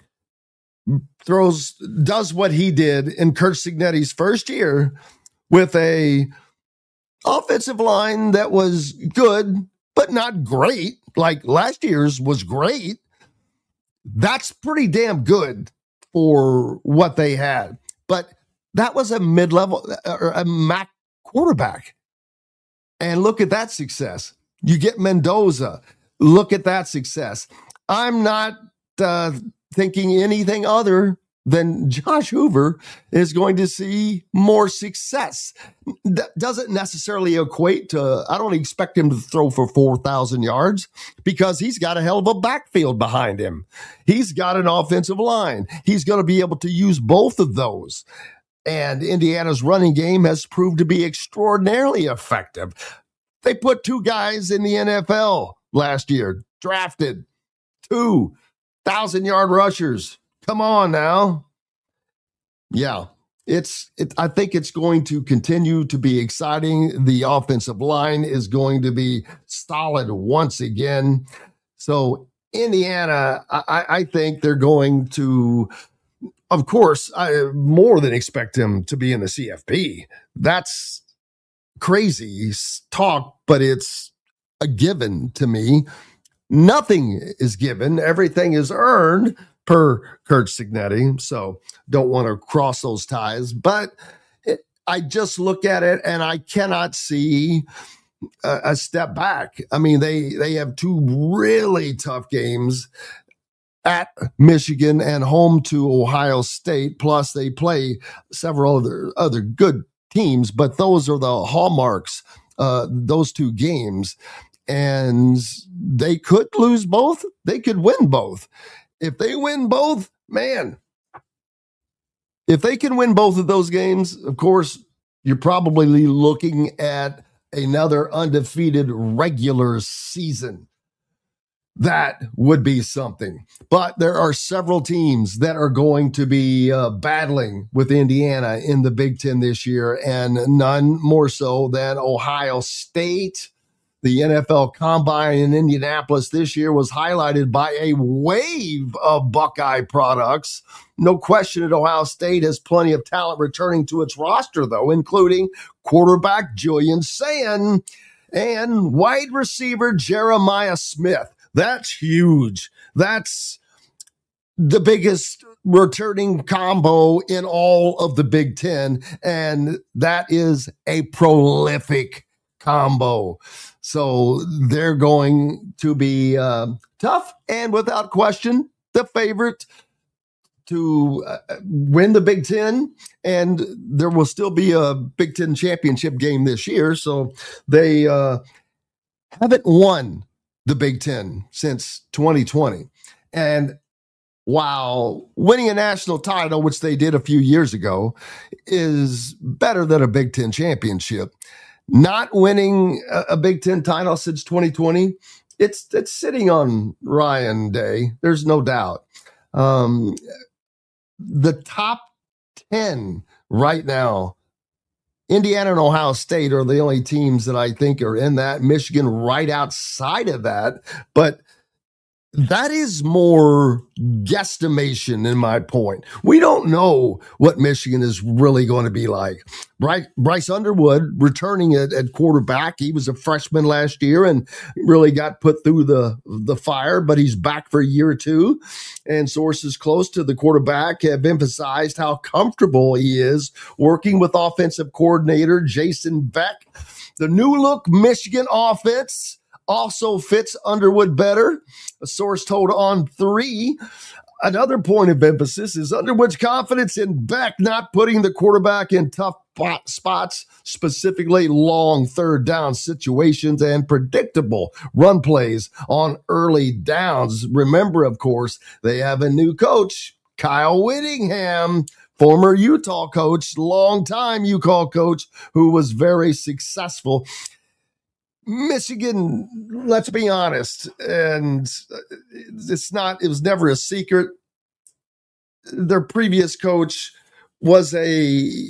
does what he did in Kurt Signetti's first year with a offensive line that was good, but not great. Like last year's was great. That's pretty damn good for what they had. But that was a mid-level or a MAC quarterback. And look at that success. You get Mendoza. Look at that success. I'm not thinking anything other than Josh Hoover is going to see more success. That doesn't necessarily equate to, I don't expect him to throw for 4,000 yards because he's got a hell of a backfield behind him. He's got an offensive line. He's going to be able to use both of those. And Indiana's running game has proved to be extraordinarily effective. They put 2 guys in the NFL last year, drafted 2,000-yard rushers. Come on now. Yeah, I think it's going to continue to be exciting. The offensive line is going to be solid once again. So Indiana, I think they're going to, of course, I more than expect them to be in the CFP. That's crazy talk, but it's a given to me. Nothing is given. Everything is earned per Curt Cignetti. So don't want to cross those ties. But I just look at it and I cannot see a step back. I mean, they have two really tough games at Michigan and home to Ohio State. Plus, they play several other good teams, but those are the hallmarks, those two games. And they could lose both. They could win both. If they win both, man, if they can win both of those games, of course, you're probably looking at another undefeated regular season. That would be something. But there are several teams that are going to be battling with Indiana in the Big Ten this year, and none more so than Ohio State. The NFL Combine in Indianapolis this year was highlighted by a wave of Buckeye products. No question that Ohio State has plenty of talent returning to its roster, though, including quarterback Julian Sayin and wide receiver Jeremiah Smith. That's huge. That's the biggest returning combo in all of the Big Ten, and that is a prolific combo. So they're going to be tough and without question the favorite to win the Big Ten. And there will still be a Big Ten championship game this year. So they haven't won the Big Ten since 2020. And while winning a national title, which they did a few years ago, is better than a Big Ten championship, not winning a Big Ten title since 2020, it's sitting on Ryan Day. There's no doubt. The top 10 right now, Indiana and Ohio State are the only teams that I think are in that. Michigan right outside of that. But that is more guesstimation in my point. We don't know what Michigan is really going to be like. Bryce Underwood returning at quarterback. He was a freshman last year and really got put through the fire, but he's back for a year or two. And sources close to the quarterback have emphasized how comfortable he is working with offensive coordinator Jason Beck. The new look Michigan offense also fits Underwood better. A source told On3. Another point of emphasis is Underwood's confidence in Beck not putting the quarterback in tough spots, specifically long third down situations and predictable run plays on early downs. Remember, of course, they have a new coach, Kyle Whittingham, former Utah coach, longtime Utah coach, who was very successful. Michigan, let's be honest, and it was never a secret. Their previous coach was a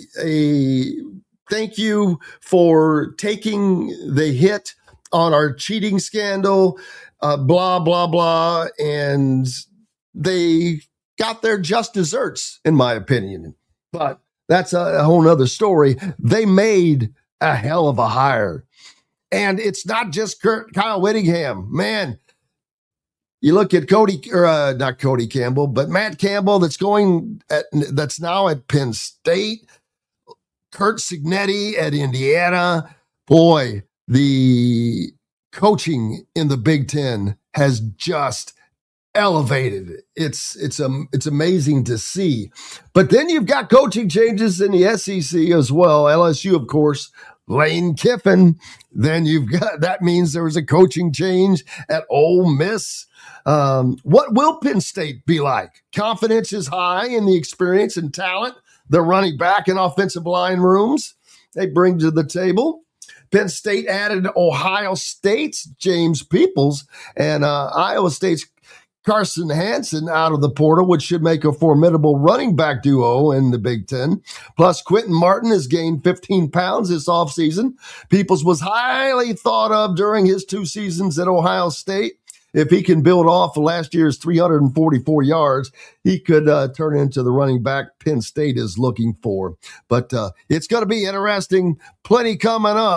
thank you for taking the hit on our cheating scandal, blah, blah, blah. And they got their just desserts, in my opinion. But that's a whole nother story. They made a hell of a hire. And it's not just Kyle Whittingham. Man, you look at not Cody Campbell, but Matt Campbell that's now at Penn State, Curt Cignetti at Indiana. Boy, the coaching in the Big Ten has just elevated. It's amazing to see. But then you've got coaching changes in the SEC as well. LSU, of course, Lane Kiffin. Then that means there was a coaching change at Ole Miss. What will Penn State be like? Confidence is high in the experience and talent the running back and offensive line rooms they bring to the table. Penn State added Ohio State's James Peoples and Iowa State's Carson Hansen out of the portal, which should make a formidable running back duo in the Big Ten. Plus, Quentin Martin has gained 15 pounds this offseason. Peoples was highly thought of during his 2 seasons at Ohio State. If he can build off of last year's 344 yards, he could turn into the running back Penn State is looking for. But it's going to be interesting. Plenty coming up.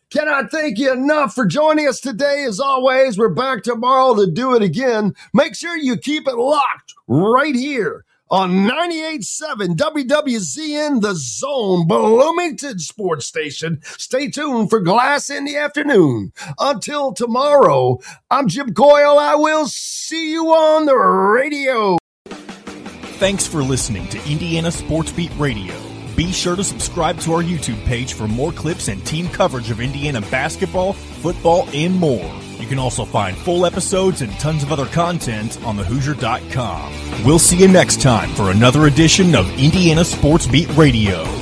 Cannot thank you enough for joining us today. As always, we're back tomorrow to do it again. Make sure you keep it locked right here on 98.7 WWZN, The Zone, Bloomington Sports Station. Stay tuned for Glass in the Afternoon. Until tomorrow, I'm Jim Coyle. I will see you on the radio. Thanks for listening to Indiana Sports Beat Radio. Be sure to subscribe to our YouTube page for more clips and team coverage of Indiana basketball, football, and more. You can also find full episodes and tons of other content on thehoosier.com. We'll see you next time for another edition of Indiana Sports Beat Radio.